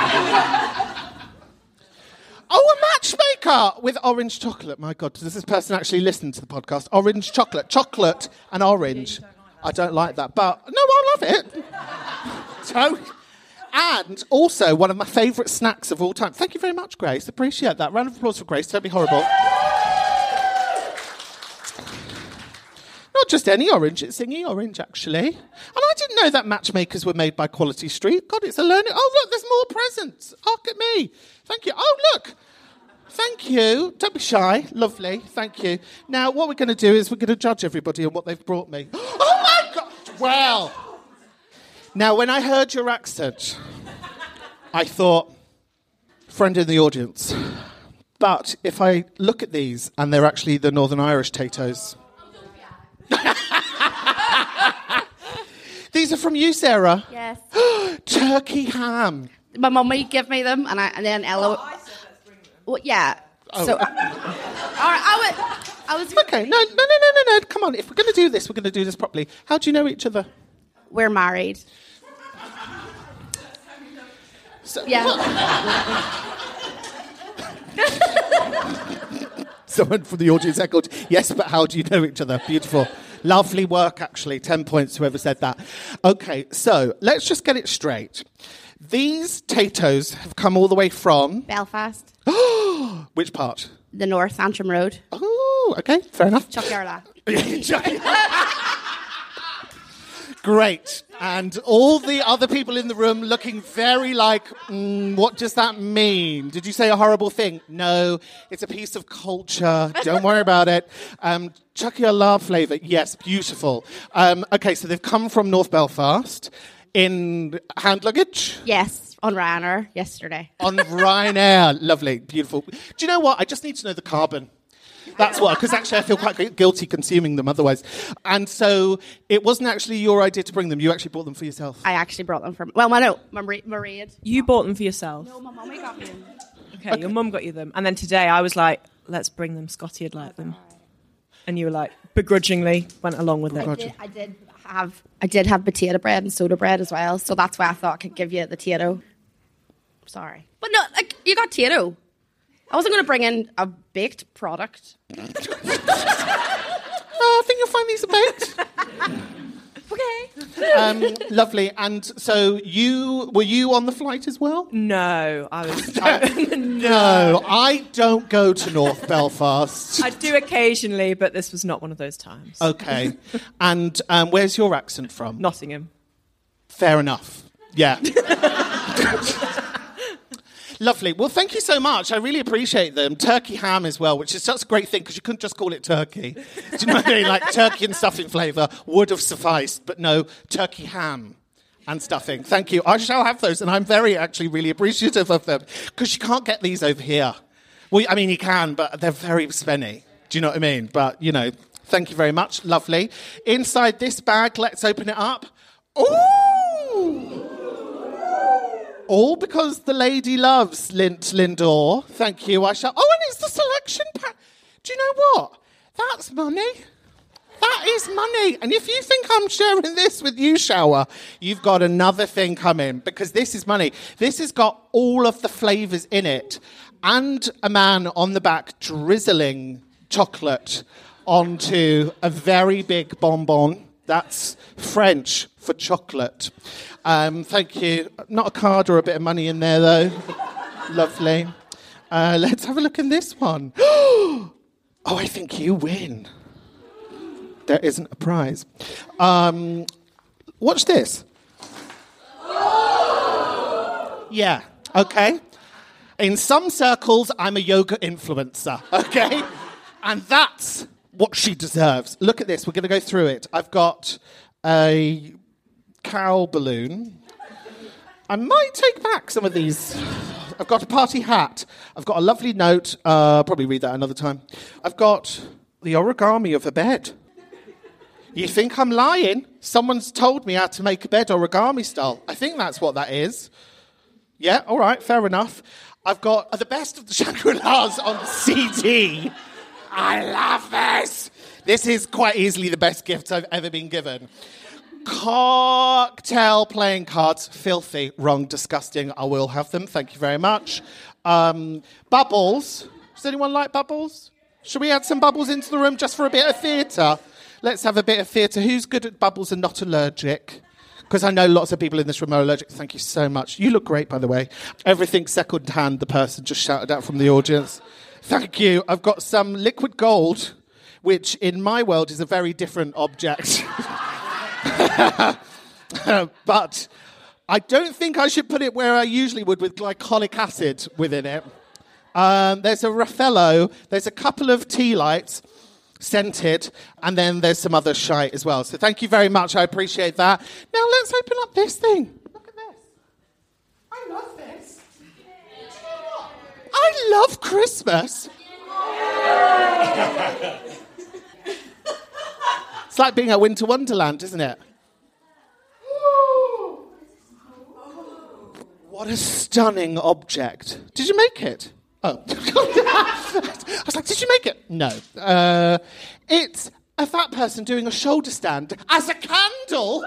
Oh, a matchmaker with orange chocolate. My God, does this person actually listen to the podcast? Orange chocolate. Chocolate and orange. I don't like that, but no, I love it. So, and also one of my favourite snacks of all time. Thank you very much, Grace. Appreciate that. Round of applause for Grace. Don't be horrible. Not just any orange, it's Zingy orange, actually. And I didn't know that matchmakers were made by Quality Street. God, it's a learning... Oh, look, there's more presents. Look at me. Thank you. Oh, look. Thank you. Don't be shy. Lovely. Thank you. Now, what we're going to do is we're going to judge everybody on what they've brought me. Oh, my God. Well. Now, when I heard your accent, I thought, friend in the audience. But if I look at these, and they're actually the Northern Irish Taytos... These are from you, Sarah. Yes. Turkey ham. My mummy gave me them, and I and then Ella. Oh, I said let's bring them. Well, yeah. Oh. So, all right, I was. I was. Okay. No, no, no, no, no, no. Come on. If we're going to do this, we're going to do this properly. How do you know each other? We're married. So, yeah. Someone from the audience echoed, yes, but how do you know each other? Beautiful. Lovely work, actually. Ten points, whoever said that. Okay, so let's just get it straight. These Taytos have come all the way from... Belfast. Which part? The North, Antrim Road. Oh, okay, fair enough. Chuckyarla. Great. And all the other people in the room looking very like, mm, what does that mean? Did you say a horrible thing? No, it's a piece of culture. Don't worry about it. Um, Chuckyarla flavour. Yes, beautiful. Um, okay, so they've come from North Belfast in hand luggage? Yes, on Ryanair yesterday. On Ryanair. Lovely, beautiful. Do you know what? I just need to know the carbon. That's what, because actually I feel quite guilty consuming them otherwise. And so it wasn't actually your idea to bring them. You actually bought them for yourself. I actually brought them for... Well, my, no, my Maria. You bought them for yourself? No, my mummy got me them. Okay, okay, your mum got you them. And then today I was like, let's bring them. Scotty would like them. And you were like, begrudgingly went along with it. I did, I did have I did have potato bread and soda bread as well. So that's why I thought I could give you the Tato. Sorry. But no, like, you got Tato. I wasn't going to bring in a baked product. Oh, I think you'll find these are baked. Okay. Um, lovely. And so you, were you on the flight as well? No, I was... No, I don't go to North Belfast. I do occasionally, but this was not one of those times. Okay. And um, where's your accent from? Nottingham. Fair enough. Yeah. Lovely. Well, thank you so much. I really appreciate them. Turkey ham as well, which is such a great thing because you couldn't just call it turkey. Do you know what I mean? Like turkey and stuffing flavour would have sufficed, but no, turkey ham and stuffing. Thank you. I shall have those, and I'm very actually really appreciative of them because you can't get these over here. Well, I mean, you can, but they're very spenny. Do you know what I mean? But, you know, thank you very much. Lovely. Inside this bag, let's open it up. Ooh! All because the lady loves Lint Lindor. Thank you. I shall. Oh, and it's the selection pack. Do you know what? That's money. That is money. And if you think I'm sharing this with you, Shower, you've got another thing coming, because this is money. This has got all of the flavours in it, and a man on the back drizzling chocolate onto a very big bonbon. That's French for chocolate. Um, thank you. Not a card or a bit of money in there, though. Lovely. Uh, let's have a look in this one. Oh, I think you win. There isn't a prize. Um, watch this. Yeah, okay. In some circles, I'm a yoga influencer, okay? And that's what she deserves. Look at this. We're going to go through it. I've got a cow balloon. I might take back some of these. I've got a party hat. I've got a lovely note. Uh, I'll probably read that another time. I've got the origami of a bed. You think I'm lying? Someone's told me how to make a bed origami style. I think that's what that is. Yeah, all right, fair enough. I've got the best of the Shangri-Las on C D. I love this. This is quite easily the best gift I've ever been given. Cocktail playing cards. Filthy, wrong, disgusting. I will have them. Thank you very much. Um, bubbles. Does anyone like bubbles? Should we add some bubbles into the room just for a bit of theatre? Let's have a bit of theatre. Who's good at bubbles and not allergic? Because I know lots of people in this room are allergic. Thank you so much. You look great, by the way. Everything second hand, the person just shouted out from the audience. Thank you. I've got some liquid gold, which in my world is a very different object. But I don't think I should put it where I usually would, with glycolic acid within it. Um, there's a Raffaello, there's a couple of tea lights, scented, and then there's some other shite as well. So thank you very much, I appreciate that. Now let's open up this thing. Look at this. I love this. Do you know what? I love Christmas. It's like being at Winter Wonderland, isn't it? What a stunning object. Did you make it? Oh. I was like, did you make it? No. Uh, it's a fat person doing a shoulder stand as a candle.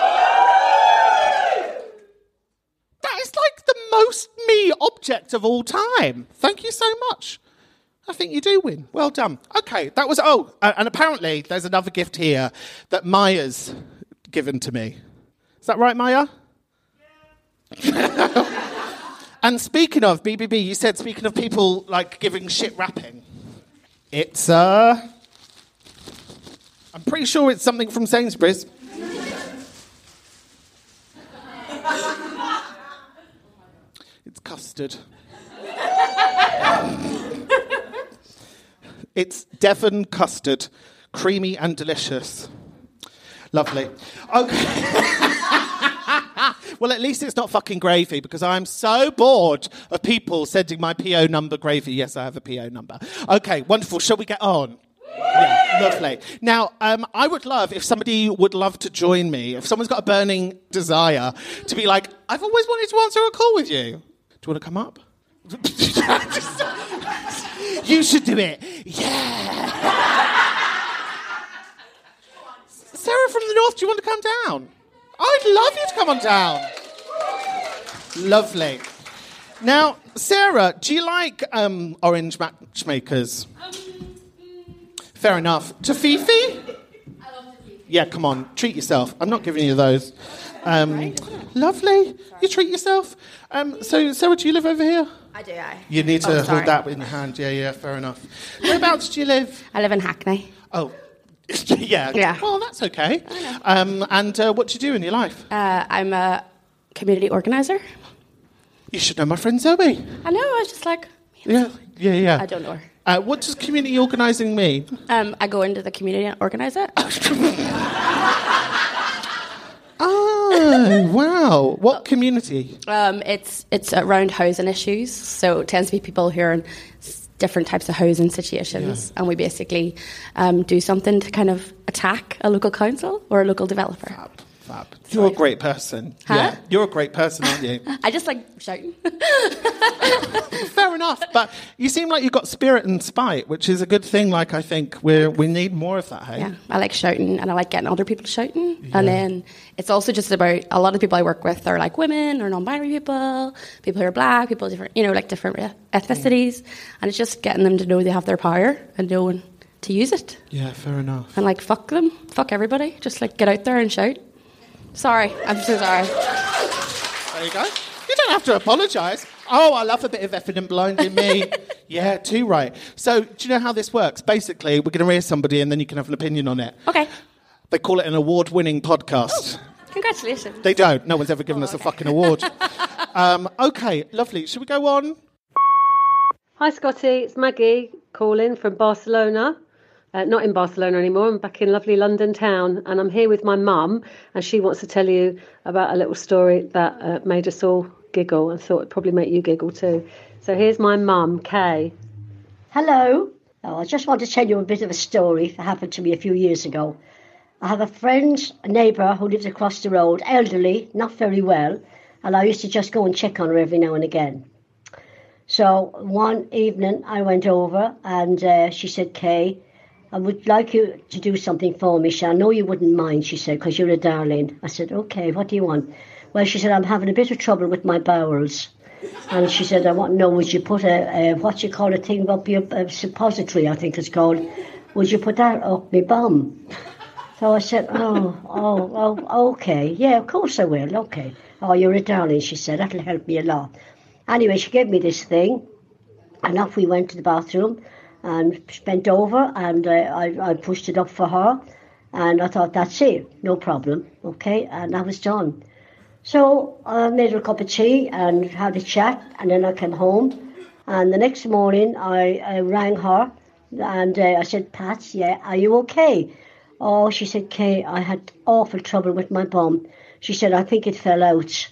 That is like the most me object of all time. Thank you so much. I think you do win. Well done. Okay, that was... Oh, and apparently there's another gift here that Maya's given to me. Is that right, Maya? Yeah. And speaking of, B B B, you said, speaking of people, like, giving shit wrapping, it's, uh... I'm pretty sure it's something from Sainsbury's. It's custard. It's Devon custard, creamy and delicious. Lovely. Okay. Well, at least it's not fucking gravy, because I'm so bored of people sending my P O number gravy. Yes, I have a P O number. Okay, wonderful. Shall we get on? Yeah, lovely. Now, um, I would love if somebody would love to join me, if someone's got a burning desire to be like, I've always wanted to answer a call with you. Do you want to come up? You should do it. Yeah. Sarah from the north, do you want to come down? I'd love you to come on down. Lovely. Now, Sarah, do you like um, orange matchmakers? Fair enough. Tofifi? I love Tofifi. Yeah, come on, treat yourself. I'm not giving you those. Um, lovely. You treat yourself. Um, so, Sarah, do you live over here? I do, I. You need to oh, hold sorry. that in your hand. Yeah, yeah, fair enough. Whereabouts do you live? I live in Hackney. Oh, yeah. Yeah. Well, that's okay. Um, and uh, what do you do in your life? Uh, I'm a community organiser. You should know my friend Zoe. I know, I was just like... Yeah, yeah, yeah. I don't know her. Uh, what does community organising mean? Um, I go into the community and organise it. Oh, wow. What community? Um, it's it's around housing issues, so it tends to be people who are in s- different types of housing situations, yeah. And we basically um, do something to kind of attack a local council or a local developer. Fab. Fab. You're a great person. Huh? Yeah, you're a great person, aren't you? I just like shouting. Fair enough, but you seem like you've got spirit and spite, which is a good thing. Like, I think we we need more of that, hey? Yeah, I like shouting, and I like getting other people shouting. Yeah. And then it's also just about, a lot of people I work with are like women or non-binary people, people who are black, people different, you know, like different ethnicities. Mm. And it's just getting them to know they have their power and knowing to use it. Yeah, fair enough. And like, fuck them, fuck everybody. Just like get out there and shout. Sorry, I'm so sorry. There you go. You don't have to apologise. Oh, I love a bit of effing and blinding me. Yeah, too right. So, do you know how this works? Basically, we're going to raise somebody and then you can have an opinion on it. Okay. They call it an award-winning podcast. Oh, congratulations. They don't. No one's ever given oh, us okay. a fucking award. um, okay, lovely. Should we go on? Hi, Scotty. It's Maggie calling from Barcelona. Uh, not in Barcelona anymore. I'm back in lovely London town, and I'm here with my mum, and she wants to tell you about a little story that uh, made us all giggle, and thought it'd probably make you giggle too. So here's my mum, Kay. Hello. Oh, I just want to tell you a bit of a story that happened to me a few years ago. I have a friend, a neighbour who lives across the road, elderly, not very well, and I used to just go and check on her every now and again. So one evening I went over, and uh, she said, Kay, I would like you to do something for me. She, I know you wouldn't mind, she said, because you're a darling. I said, okay, what do you want? Well, she said, I'm having a bit of trouble with my bowels. And she said, I want to know, would you put a, a what you call a thing up your a suppository, I think it's called. Would you put that up my bum? So I said, oh, oh, oh, okay. Yeah, of course I will, okay. Oh, you're a darling, she said, that'll help me a lot. Anyway, she gave me this thing, and off we went to the bathroom. And bent over, and uh, I, I pushed it up for her, and I thought, that's it, no problem, okay, and that was done. So I made her a cup of tea and had a chat, and then I came home, and the next morning I, I rang her, and uh, I said, Pat, yeah, are you okay? Oh, she said, Kay, I had awful trouble with my bum. She said, I think it fell out.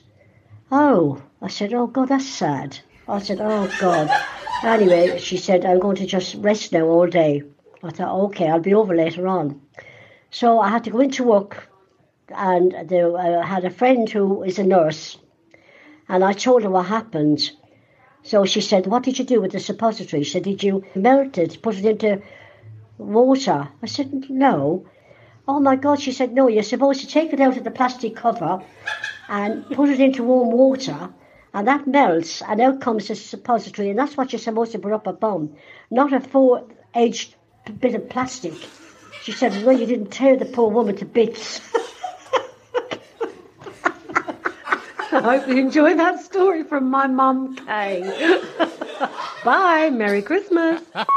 Oh, I said, oh, God, that's sad. I said, oh, God. Anyway, she said, I'm going to just rest now all day. I thought, okay, I'll be over later on. So I had to go into work, and there, I had a friend who is a nurse, and I told her what happened. So she said, what did you do with the suppository? She said, did you melt it, put it into water? I said, no. Oh, my God, she said, no, you're supposed to take it out of the plastic cover and put it into warm water, and that melts, and out comes the suppository, and that's what you're supposed to put up a bum, not a four-edged bit of plastic. She said, well, you didn't tear the poor woman to bits. I hope you enjoy that story from my mum, Kay. Bye, Merry Christmas.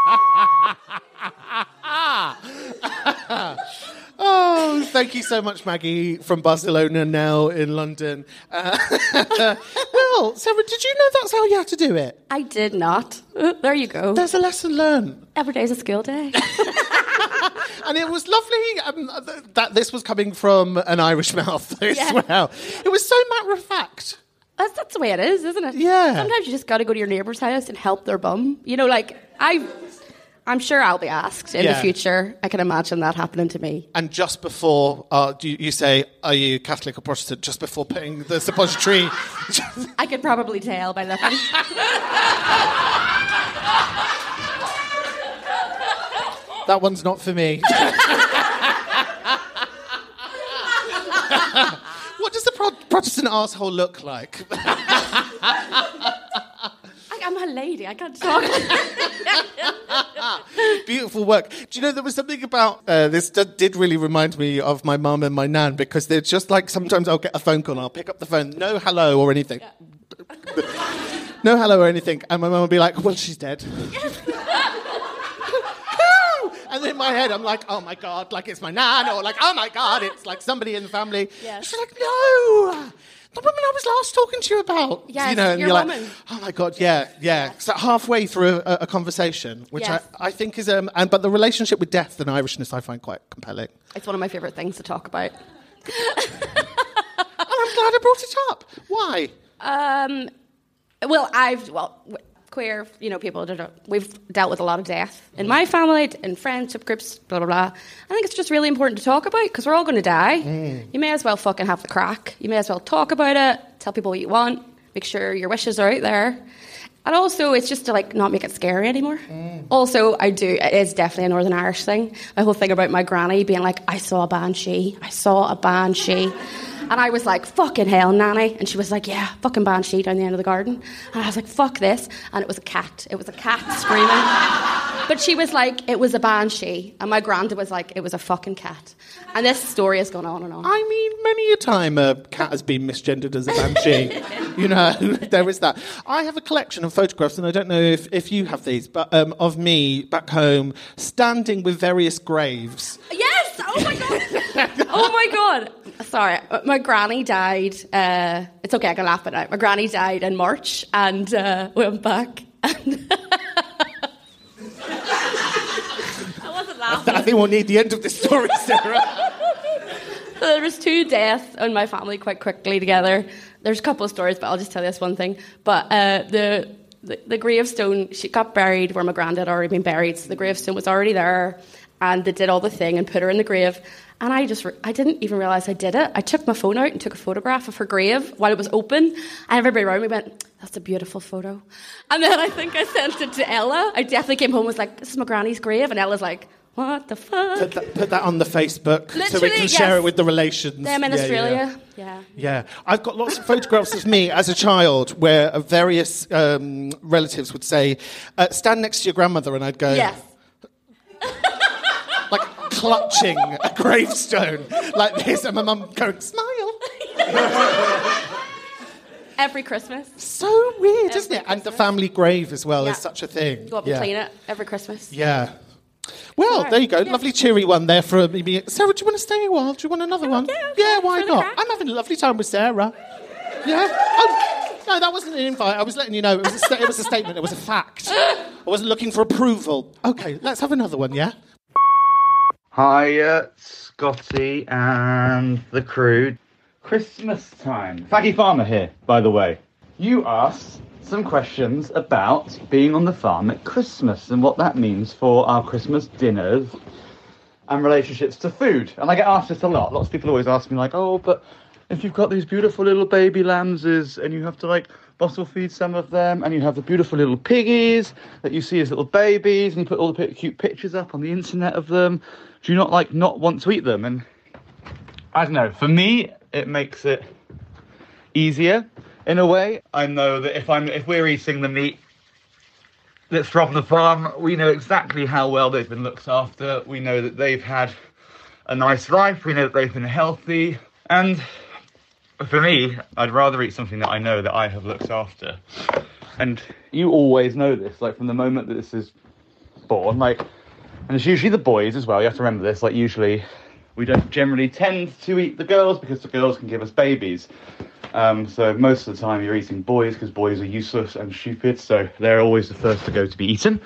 Oh, thank you so much, Maggie, from Barcelona, now in London. Uh, well, Sarah, did you know that's how you have to do it? I did not. There you go. There's a lesson learned. Every day's a school day. And it was lovely um, th- that this was coming from an Irish mouth as yeah. well. It was so matter of fact. That's, that's the way it is, isn't it? Yeah. Sometimes you just got to go to your neighbour's house and help their bum. You know, like, I... I'm sure I'll be asked in yeah. the future. I can imagine that happening to me. And just before, uh, you, you say, are you Catholic or Protestant, just before putting the suppository... I could probably tell by looking. That one's not for me. What does the pro- Protestant arsehole look like? I'm a lady, I can't talk. Beautiful work. Do you know, there was something about uh, this that did really remind me of my mum and my nan, because they're just like, sometimes I'll get a phone call and I'll pick up the phone, no hello or anything. Yeah. No hello or anything. And my mum will be like, well, she's dead. And in my head, I'm like, oh my God, like it's my nan, or like, oh my God, it's like somebody in the family. Yeah. She's like, no. The woman I was last talking to you about. Yes, you know, and your you're woman. Like, oh my God, yeah, yeah. So halfway through a, a conversation, which yes. I, I think is, um, and but the relationship with death and Irishness I find quite compelling. It's one of my favourite things to talk about. And I'm glad I brought it up. Why? Um, well, I've, well, queer, you know, people, we've dealt with a lot of death in my family, in friendship groups, blah, blah, blah. I think it's just really important to talk about because we're all going to die. Mm. You may as well fucking have the crack. You may as well talk about it, tell people what you want, make sure your wishes are out there. And also, it's just to, like, not make it scary anymore. Mm. Also, I do, it is definitely a Northern Irish thing. My whole thing about my granny being like, I saw a banshee. I saw a banshee. And I was like, fucking hell, Nanny. And she was like, yeah, fucking banshee down the end of the garden. And I was like, fuck this. And it was a cat. It was a cat screaming. But she was like, it was a banshee. And my granddad was like, it was a fucking cat. And this story has gone on and on. I mean, many a time a cat has been misgendered as a banshee. You know, there is that. I have a collection of photographs, and I don't know if, if you have these, but um, of me back home standing with various graves. Yes! Oh, my God. Oh, my God. Sorry. My granny died. Uh, it's okay, I can laugh at it. My granny died in March, and uh, went back. And I wasn't laughing. I think we'll need the end of this story, Sarah. So there was two deaths in my family quite quickly together. There's a couple of stories, but I'll just tell you this one thing. But uh, the, the the gravestone, she got buried where my granddad had already been buried. So the gravestone was already there, and they did all the thing and put her in the grave. And I just, re- I didn't even realise I did it. I took my phone out and took a photograph of her grave while it was open. And everybody around me went, that's a beautiful photo. And then I think I sent it to Ella. I definitely came home and was like, this is my granny's grave. And Ella's like, what the fuck? Put that, put that on the Facebook Literally, so we can yes. share it with the relations. Them in yeah, Australia. Yeah. yeah. Yeah. I've got lots of photographs of me as a child where various um, relatives would say, uh, stand next to your grandmother, and I'd go... Yes. Like clutching a gravestone like this, and my mum going, smile. Every Christmas. So weird, Every isn't it? Christmas. And the family grave as well Yeah. is such a thing. Go up yeah. and clean it every Christmas. Yeah. Well, Right. there you go. Yeah. Lovely cheery one there for me. Sarah, do you want to stay a while? Do you want another one? okay. Yeah, why For the not? crack. I'm having a lovely time with Sarah. Yeah. Oh, no, that wasn't an invite. I was letting you know. It was a, sta- it was a statement. It was a fact. I wasn't looking for approval. Okay, let's have another one, yeah? Hi, uh, Scotty and the crew. Christmas time. Faggy Farmer here, by the way. You asked some questions about being on the farm at Christmas and what that means for our Christmas dinners and relationships to food. And I get asked this a lot. Lots of people always ask me, like, oh, but if you've got these beautiful little baby lambses and you have to, like, bottle feed some of them, and you have the beautiful little piggies that you see as little babies, and you put all the cute pictures up on the internet of them, do you not, like, not want to eat them? And I don't know, for me, it makes it easier in a way. I know that if I'm if we're eating the meat that's from the farm, we know exactly how well they've been looked after. We know that they've had a nice life. We know that they've been healthy. And for me, I'd rather eat something that I know that I have looked after. And you always know this, like from the moment that this is born, like, and it's usually the boys as well. You have to remember this. Like, usually we don't generally tend to eat the girls because the girls can give us babies. Um, so most of the time you're eating boys because boys are useless and stupid. So they're always the first to go to be eaten.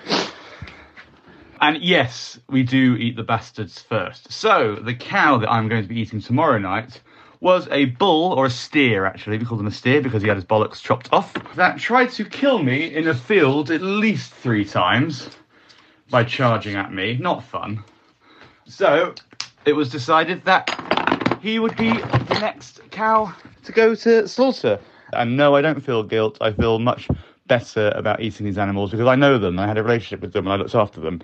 And yes, we do eat the bastards first. So the cow that I'm going to be eating tomorrow night was a bull, or a steer actually, we called him a steer because he had his bollocks chopped off, that tried to kill me in a field at least three times by charging at me. Not fun. So it was decided that he would be the next cow to go to slaughter. And no, I don't feel guilt. I feel much better about eating these animals because I know them. I had a relationship with them and I looked after them.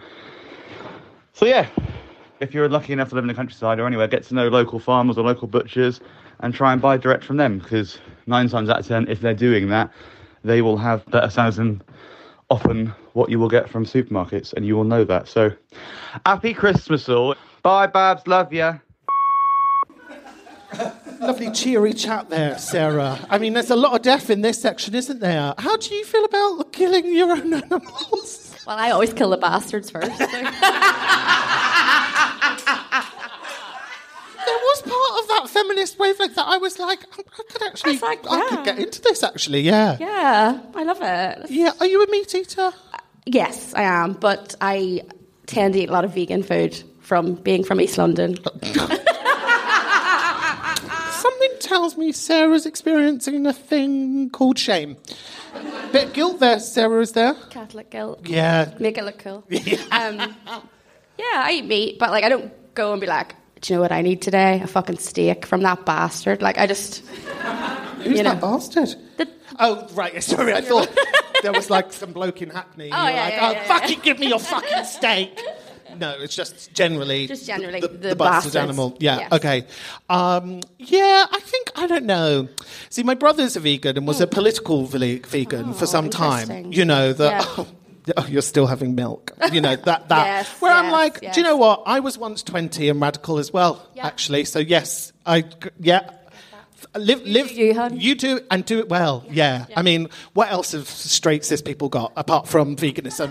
So yeah, if you're lucky enough to live in the countryside or anywhere, get to know local farmers or local butchers and try and buy direct from them, because nine times out of ten, if they're doing that, they will have better standards than often what you will get from supermarkets, and you will know that. So, happy Christmas all. Bye, Babs. Love ya. Lovely cheery chat there, Sarah. I mean, there's a lot of death in this section, isn't there? How do you feel about killing your own animals? Well, I always kill the bastards first. So. There was part of that feminist wavelength that I was like, I could actually, I, like, yeah. I could get into this actually, yeah. Yeah, I love it. Yeah, are you a meat eater? Uh, yes, I am, but I tend to eat a lot of vegan food from being from East London. Something tells me Sarah's experiencing a thing called shame. Bit of guilt there, Sarah, is there? Catholic guilt. Yeah. Make it look cool. um, yeah, I eat meat, but like I don't go and be like, do you know what I need today? A fucking steak from that bastard. Like I just. Who's you know. that bastard? The, oh, right. Sorry, I thought there was like some bloke in Hackney. Oh, You're yeah, like, yeah, oh, yeah, fucking yeah. give me your fucking steak. No, it's just generally... Just generally the, the the bastard bastards. animal. Yeah, Yes. okay. Um, yeah, I think, I don't know. See, my brother's a vegan and was a political ve- vegan for some time. interesting. You know, that... Yeah. Oh, oh, you're still having milk. You know, that... that. Yes, Where I'm yes, like, yes. do you know what? I was once twenty and radical as well, Yeah. actually. So, yes, I... Yeah. Live, live. You, you do, and do it well. Yeah. I mean, what else have straight cis people got apart from veganism?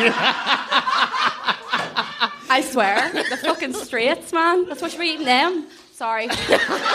I swear, the fucking straights, man. That's what you're eating them. Sorry. Tell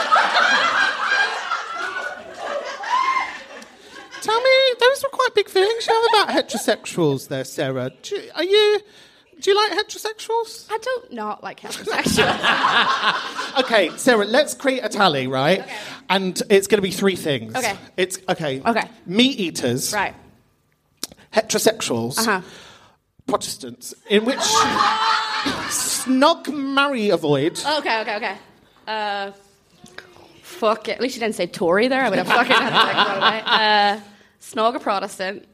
me, those were quite big feelings you have about heterosexuals there, Sarah. Do you, are you... Do you like heterosexuals? I don't not like heterosexuals. Okay, Sarah, let's create a tally, right? Okay. And it's going to be three things. Okay. It's, okay. Okay. Meat eaters. Right. Heterosexuals. Uh-huh. Protestants. In which... Snog, marry, avoid. Okay, okay, okay. Uh, fuck it. At least you didn't say Tory there. I would have fucking had to like right away. Uh, Snog a Protestant.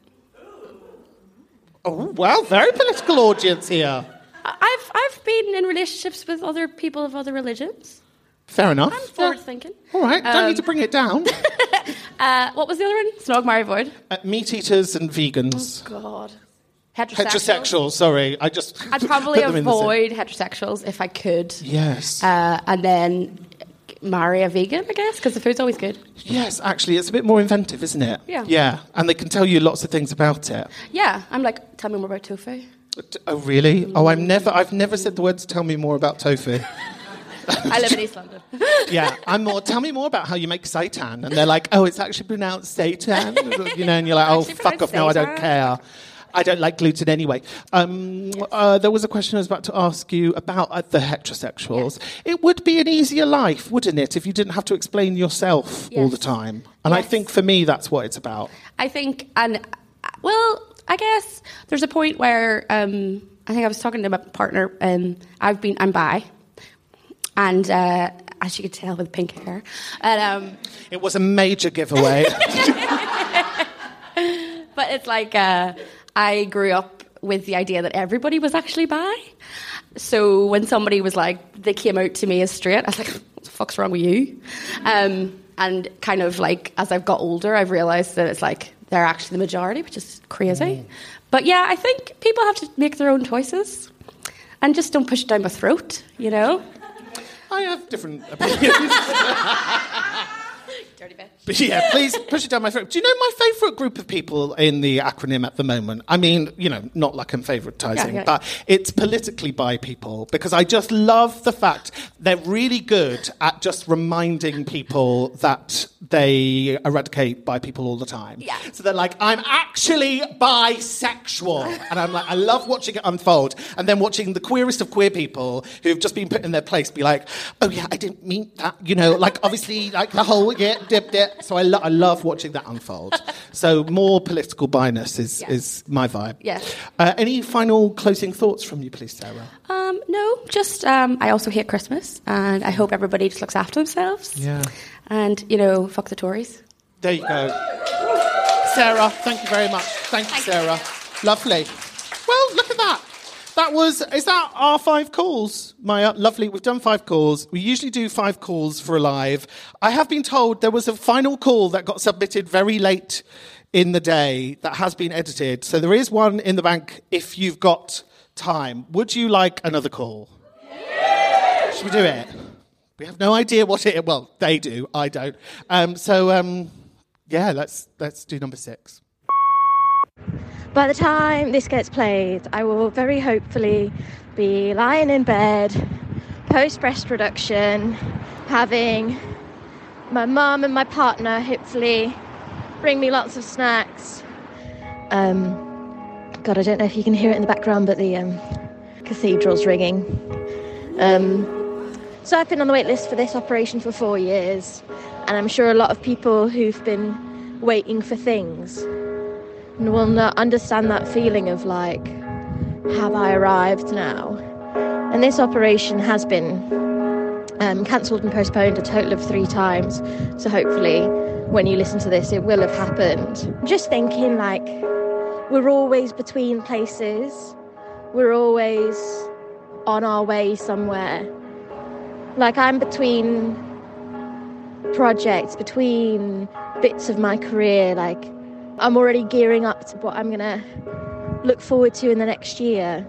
Oh, well, very political audience here. I've I've been in relationships with other people of other religions. Fair enough. I'm forward thinking. All right, don't Um, need to bring it down. Uh, what was the other one? Snog, marry, avoid. Uh, meat eaters and vegans. Oh God. Heterosexuals. Heterosexuals, sorry. I just I'd probably put them in the same- avoid heterosexuals if I could. Yes. Uh, and then marry a vegan, I guess, because the food's always good. Yes, actually, it's a bit more inventive, isn't it? Yeah. Yeah, and they can tell you lots of things about it. Yeah, I'm like, tell me more about tofu. Oh, really? Oh, I'm never. I've never said the words. Tell me more about tofu. I live in East London. Yeah, I'm more. Tell me more about how you make seitan, and they're like, oh, it's actually pronounced seitan, you know, and you're like, oh, Actually fuck off, pronounced no, I don't seitan. care. I don't like gluten anyway. Um, uh, there was a question I was about to ask you about uh, the heterosexuals. It would be an easier life, wouldn't it, if you didn't have to explain yourself all Yes. the time? And I Yes. think for me, that's what it's about. I think, and uh, well, I guess there's a point where um, I think I was talking to my partner. Um, I've been, I'm bi, and uh, as you could tell with pink hair, and um, It was a major giveaway. but it's like uh, I grew up with the idea that everybody was actually bi. So when somebody was like, they came out to me as straight, I was like, what the fuck's wrong with you? Um, and kind of like, as I've got older, I've realised that it's like, they're actually the majority, which is crazy. But yeah, I think people have to make their own choices and just don't push it down my throat, you know? I have different opinions. Dirty bitch. But yeah, please push it down my throat. Do you know my favourite group of people in the acronym at the moment? I mean, you know, not like I'm favouritising, Yeah, yeah. but it's politically bi people, because I just love the fact they're really good at just reminding people that they eradicate bi people all the time. Yeah. So they're like, I'm actually bisexual. And I'm like, I love watching it unfold, and then watching the queerest of queer people who've just been put in their place be like, oh yeah, I didn't mean that, you know, like obviously like the whole, yeah, dip, dip. So I, lo- I love watching that unfold. So more political bi-ness is, Yeah. is my vibe. Yeah. Uh, any final closing thoughts from you, please, Sarah? Um, no, just um, I also hate Christmas, and I hope everybody just looks after themselves. Yeah. And, you know, fuck the Tories. There you go. Sarah, thank you very much. Thank you, Sarah. Lovely. Well, look at that. That was, is that our five calls, Maya? Lovely. We've done five calls. We usually do five calls for a live. I have been told there was a final call that got submitted very late in the day that has been edited. So there is one in the bank if you've got time. Would you like another call? Should we do it? We have no idea what it is. Well, they do. I don't. Um, so, um, yeah, let's let's do number six. By the time this gets played, I will very hopefully be lying in bed, post-breast reduction, having my mum and my partner hopefully bring me lots of snacks. Um, God, I don't know if you can hear it in the background, but the um, cathedral's ringing. Um, so I've been on the wait list for this operation for four years, And I'm sure a lot of people who've been waiting for things will not understand that feeling of like, have I arrived now? And this operation has been um, cancelled and postponed a total of three times. So hopefully when you listen to this, it will have happened. Just thinking like, we're always between places. We're always on our way somewhere. Like I'm between projects, between bits of my career. Like I'm already gearing up to what I'm gonna look forward to in the next year.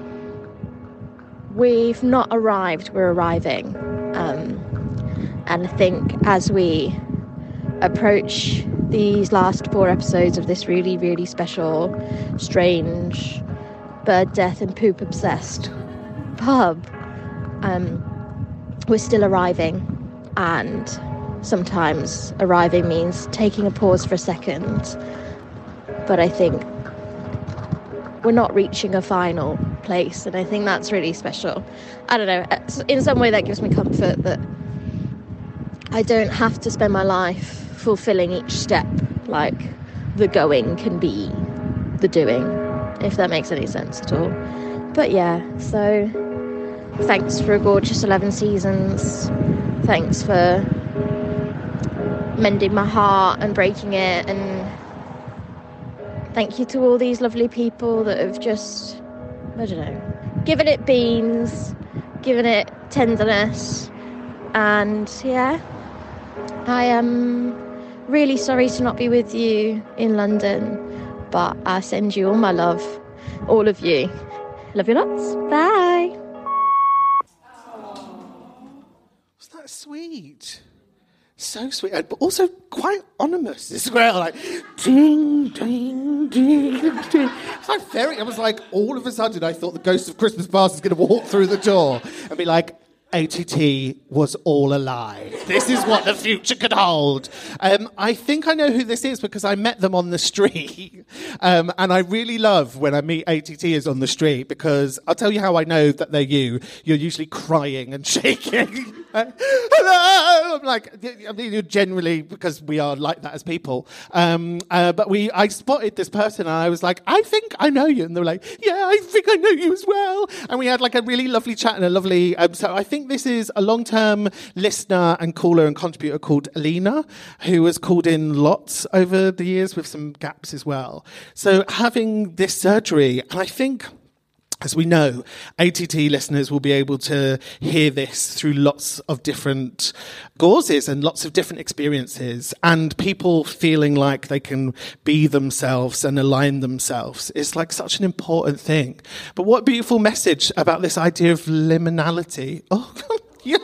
We've not arrived, we're arriving. Um, and I think as we approach these last four episodes of this really, really special, strange, bird death and poop obsessed pub, um, we're still arriving. And sometimes arriving means taking a pause for a second. But I think we're not reaching a final place, and I think that's really special. I don't know, in some way that gives me comfort that I don't have to spend my life fulfilling each step. Like the going can be the doing, if that makes any sense at all. But yeah, so thanks for a gorgeous eleven seasons. Thanks for mending my heart and breaking it, and thank you to all these lovely people that have just, I don't know, given it beans, given it tenderness. And yeah, I am really sorry to not be with you in London, but I send you all my love, all of you. Love you lots. Bye. Was that sweet? So sweet, but also quite ominous as well. Like, ding, ding, ding, ding. It's like very. I was like, all of a sudden, I thought the ghost of Christmas Past is going to walk through the door and be like, A T T was all a lie. This is what the future could hold. Um, I think I know who this is because I met them on the street. Um, and I really love when I meet A T Ters on the street because I'll tell you how I know that they're you. You're usually crying and shaking. Hello! I'm like, I mean, generally, because we are like that as people. Um, uh, but we, I spotted this person and I was like, I think I know you. And they were like, yeah, I think I know you as well. And we had like a really lovely chat and a lovely, um, so I think this is a long-term listener and caller and contributor called Alina, who has called in lots over the years with some gaps as well. So having this surgery, and I think, as we know, A T T listeners will be able to hear this through lots of different gauzes and lots of different experiences, and people feeling like they can be themselves and align themselves is like such an important thing. But what a beautiful message about this idea of liminality. Oh, yeah.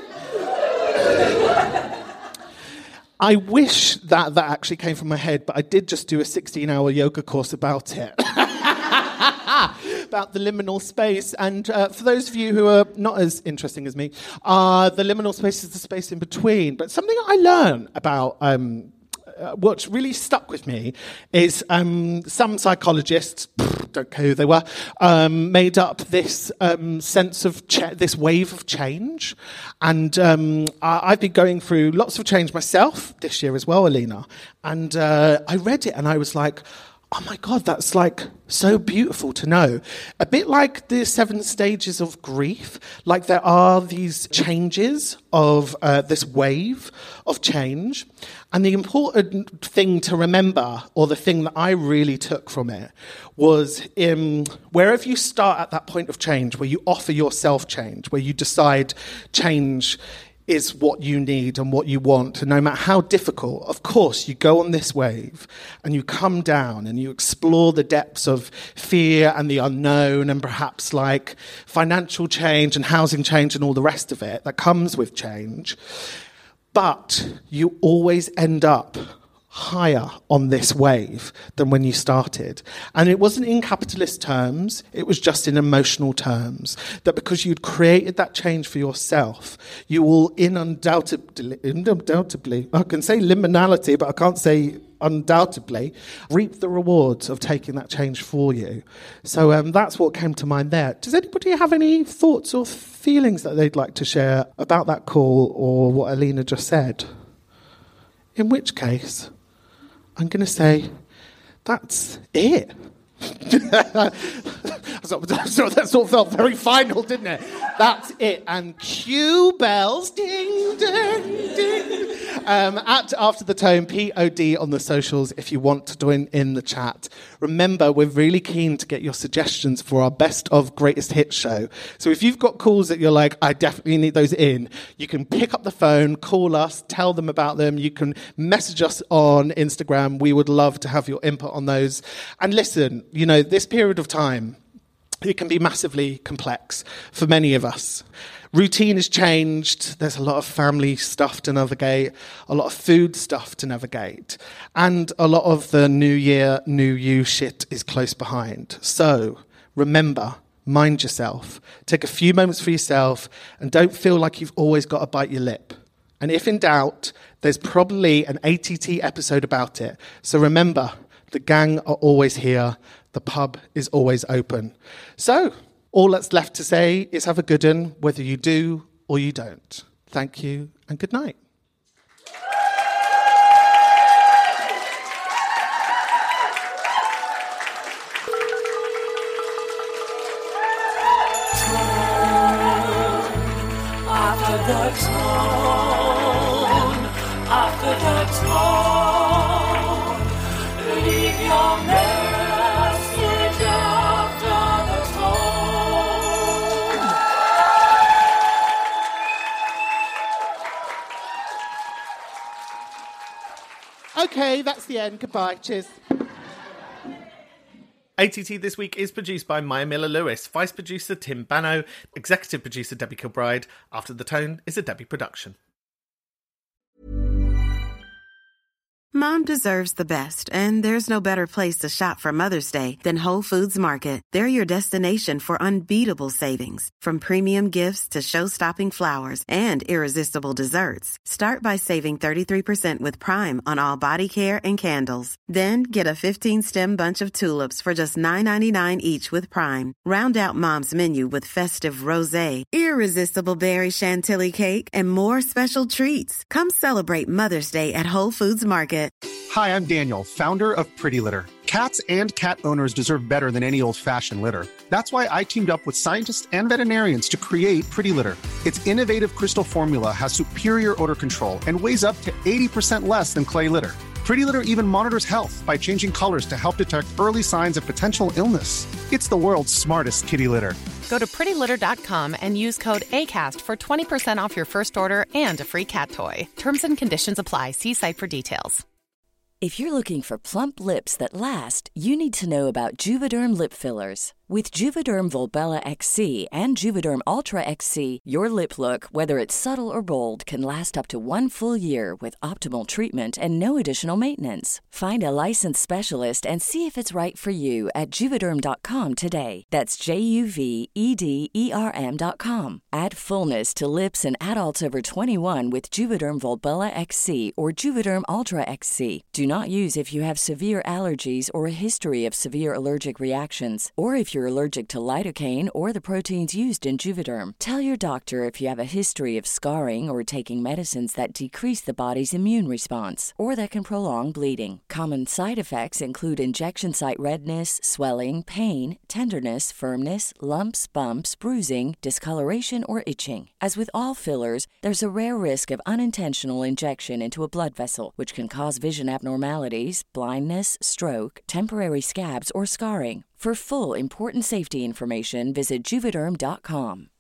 I wish that that actually came from my head, but I did just do a sixteen-hour yoga course about it. About the liminal space. And uh, for those of you who are not as interesting as me, uh, the liminal space is the space in between. But something I learned about um, uh, what really stuck with me is um, some psychologists, don't care who they were, um, made up this um, sense of, ch- this wave of change. And um, I- I've been going through lots of change myself this year as well, Alina. And uh, I read it and I was like, oh my God, that's like so beautiful to know. A bit like the seven stages of grief, like there are these changes of uh, this wave of change. And the important thing to remember, or the thing that I really took from it, was in wherever you start at that point of change, where you offer yourself change, where you decide change is what you need and what you want. And no matter how difficult, of course, you go on this wave and you come down and you explore the depths of fear and the unknown and perhaps like financial change and housing change and all the rest of it that comes with change. But you always end up higher on this wave than when you started. And it wasn't in capitalist terms, it was just in emotional terms. That because you'd created that change for yourself, you will in undoubtedly, undoubtedly, I can say liminality, but I can't say undoubtedly, reap the rewards of taking that change for you. So um, that's what came to mind there. Does anybody have any thoughts or feelings that they'd like to share about that call or what Alina just said? In which case, I'm going to say, that's it. that sort of felt very final, didn't it? That's it. And cue bells, ding, ding, ding. Um, at After the Tone, P O D on the socials if you want to join in the chat. Remember, we're really keen to get your suggestions for our best of greatest hits show. So if you've got calls that you're like, I definitely need those in, you can pick up the phone, call us, tell them about them. You can message us on Instagram. We would love to have your input on those. And listen, you know, this period of time, it can be massively complex for many of us. Routine has changed. There's a lot of family stuff to navigate, a lot of food stuff to navigate, and a lot of the new year, new you shit is close behind. So remember, mind yourself. Take a few moments for yourself and don't feel like you've always got to bite your lip. And if in doubt, there's probably an A T T episode about it. So remember, the gang are always here. The pub is always open. So all that's left to say is have a good one, whether you do or you don't. Thank you and good night. After the tone, after the tone, leave your message after the tone. Okay, that's the end. Goodbye. Cheers. A T T This Week is produced by Maya Miller-Lewis, Vice Producer Tim Bano, Executive Producer Debbie Kilbride. After the Tone is a Debbie production. Mom deserves the best, and there's no better place to shop for Mother's Day than Whole Foods Market. They're your destination for unbeatable savings, from premium gifts to show-stopping flowers and irresistible desserts. Start by saving thirty-three percent with Prime on all body care and candles. Then get a fifteen-stem bunch of tulips for just nine ninety-nine each with Prime. Round out Mom's menu with festive rosé, irresistible berry chantilly cake, and more special treats. Come celebrate Mother's Day at Whole Foods Market. Hi, I'm Daniel, founder of Pretty Litter. Cats and cat owners deserve better than any old-fashioned litter. That's why I teamed up with scientists and veterinarians to create Pretty Litter. Its innovative crystal formula has superior odor control and weighs up to eighty percent less than clay litter. Pretty Litter even monitors health by changing colors to help detect early signs of potential illness. It's the world's smartest kitty litter. Go to pretty litter dot com and use code ACAST for twenty percent off your first order and a free cat toy. Terms and conditions apply. See site for details. If you're looking for plump lips that last, you need to know about Juvederm lip fillers. With Juvederm Volbella X C and Juvederm Ultra X C, your lip look, whether it's subtle or bold, can last up to one full year with optimal treatment and no additional maintenance. Find a licensed specialist and see if it's right for you at Juvederm dot com today. That's J U V E D E R M dot com. Add fullness to lips in adults over twenty-one with Juvederm Volbella X C or Juvederm Ultra X C. Do not use if you have severe allergies or a history of severe allergic reactions, or if you're allergic to lidocaine or the proteins used in Juvederm. Tell your doctor if you have a history of scarring or taking medicines that decrease the body's immune response or that can prolong bleeding. Common side effects include injection site redness, swelling, pain, tenderness, firmness, lumps, bumps, bruising, discoloration, or itching. As with all fillers, there's a rare risk of unintentional injection into a blood vessel, which can cause vision abnormalities, blindness, stroke, temporary scabs, or scarring. For full important safety information, visit Juvederm dot com.